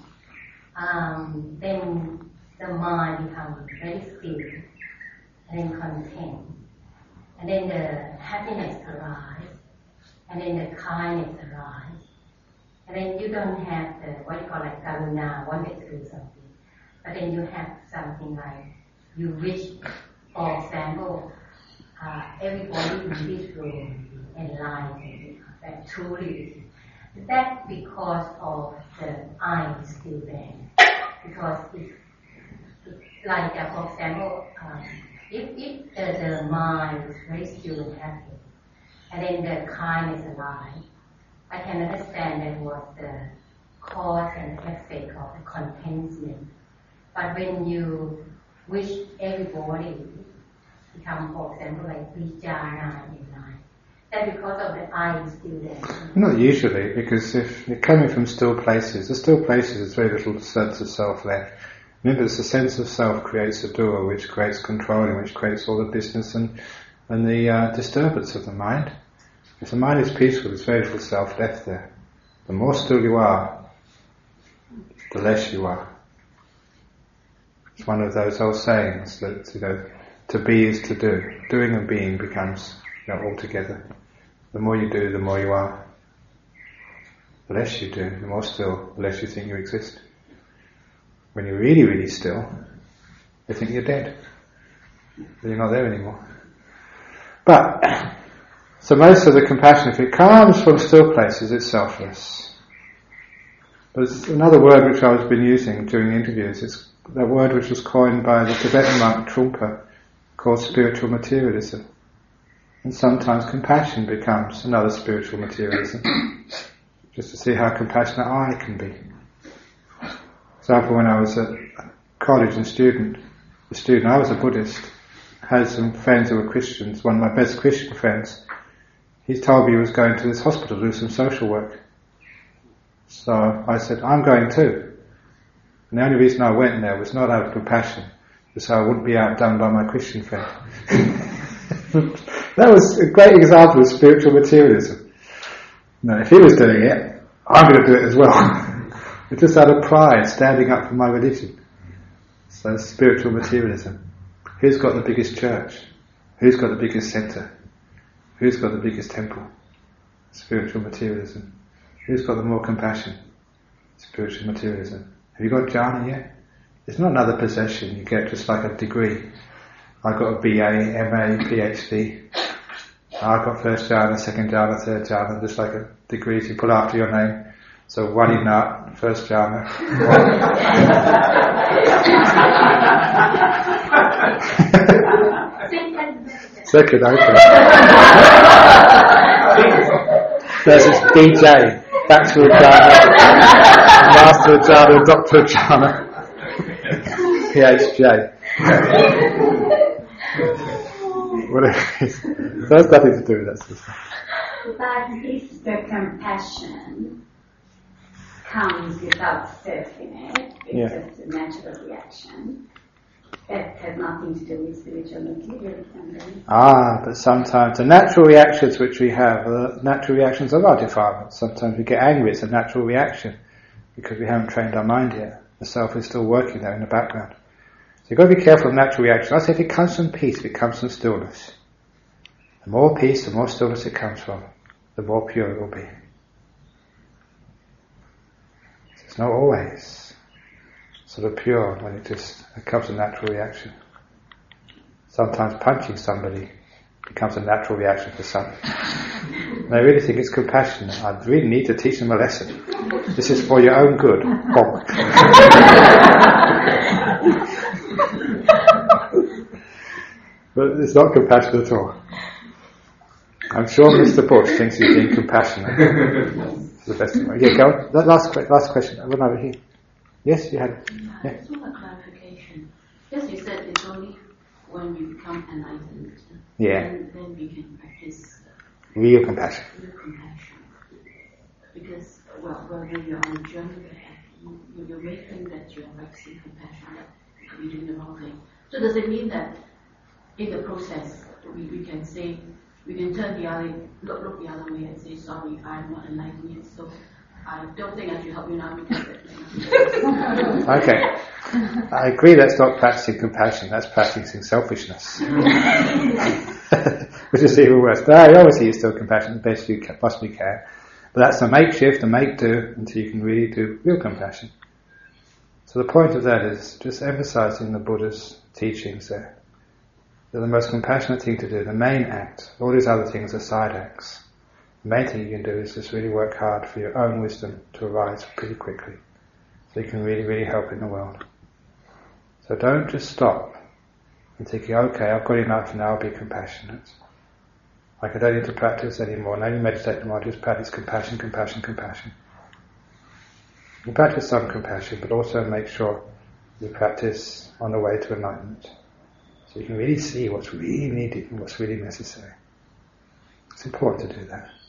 then the mind becomes very still and then content. And then the happiness arises, and then the kindness arises. And then you don't have the, karuna, wanted to do something. But then you have something like, you wish, for example, everybody in this room enlightened, that truly. That's because of the I is still there. Because it's like, for example, if the mind is very still and happy, and then the kindness alive, I can understand that was the cause and effect of the contentment. But when you wish everybody become, for example, like vijana in life, that because of the I is still there. Not usually, because if you're coming from still places, the still places there's very little sense of self left. Remember, it's the sense of self creates a doer, which creates controlling, which creates all the business and the disturbance of the mind. If the mind is peaceful, there's very little self left there. The more still you are, the less you are. It's one of those old sayings that, to be is to do. Doing and being becomes, all together. The more you do, the more you are. The less you do, the more still, the less you think you exist. When you're really, really still, you think you're dead. But you're not there anymore. But, so most of the compassion, if it comes from still places, it's selfless. But it's another word which I've been using during the interviews. It's that word which was coined by the Tibetan monk Trungpa, called spiritual materialism. And sometimes compassion becomes another spiritual materialism, just to see how compassionate I can be. For example, when I was at college and I was a Buddhist, had some friends who were Christians. One of my best Christian friends, he told me he was going to this hospital to do some social work. So I said, I'm going too. And the only reason I went there was not out of compassion, was so I wouldn't be outdone by my Christian friend. That was a great example of spiritual materialism. Now, if he was doing it, I'm going to do it as well. It's just out of pride, standing up for my religion. So spiritual materialism. Who's got the biggest church? Who's got the biggest centre? Who's got the biggest temple? Spiritual materialism. Who's got the more compassion? Spiritual materialism. Have you got jhana yet? It's not another possession you get just like a degree. I got a BA, MA, PhD. I got first jhana, second jhana, third jhana, just like a degrees you put after your name. So Wadi Nut, first jhana. Second, okay. This is BJ, Bachelor of Jhana, Master of Jhana, Doctor of Jhana, PhD. Whatever it is. So that's nothing to do with that sort of stuff. But if the compassion comes without searching it, it's just a natural reaction. That has nothing to do with spiritual materialism. But sometimes the natural reactions which we have are natural reactions of our defilement. Sometimes we get angry, it's a natural reaction because we haven't trained our mind yet. The self is still working there in the background. So you've got to be careful of natural reaction. I say if it comes from peace, if it comes from stillness. The more peace, the more stillness it comes from, the more pure it will be. It's not always sort of pure when it becomes a natural reaction. Sometimes punching somebody becomes a natural reaction for some. And I really think it's compassionate. I really need to teach them a lesson. This is for your own good. Bonk. But it's not compassionate at all. I'm sure Mr. Bush thinks he's being compassionate. It's the best thing. Yeah, go on. That last question. I went over here. Yes, you had it. I just want a clarification. Yes, you said it's only when we become enlightened. Then we can practice real compassion. Because, when you're on a journey, you may think that you're practicing compassion, that you're doing the wrong thing. So does it mean that in the process, we can say, we can turn look the other way and say, sorry, I'm not enlightened yet, so I don't think I should help you now because... Okay. I agree that's not practicing compassion, that's practicing selfishness. Which is even worse. But obviously you're still compassionate the best you possibly can. But that's a makeshift, a make-do, until you can really do real compassion. So the point of that is just emphasizing the Buddha's teachings there. They're the most compassionate thing to do, the main act. All these other things are side acts. The main thing you can do is just really work hard for your own wisdom to arise pretty quickly. So you can really, really help in the world. So don't just stop and thinking, okay, I've got enough now, I'll be compassionate. Like I don't need to practice anymore, now you meditate anymore, just practice compassion. You can practice some compassion, but also make sure you practice on the way to enlightenment. So you can really see what's really needed and what's really necessary. It's important to do that.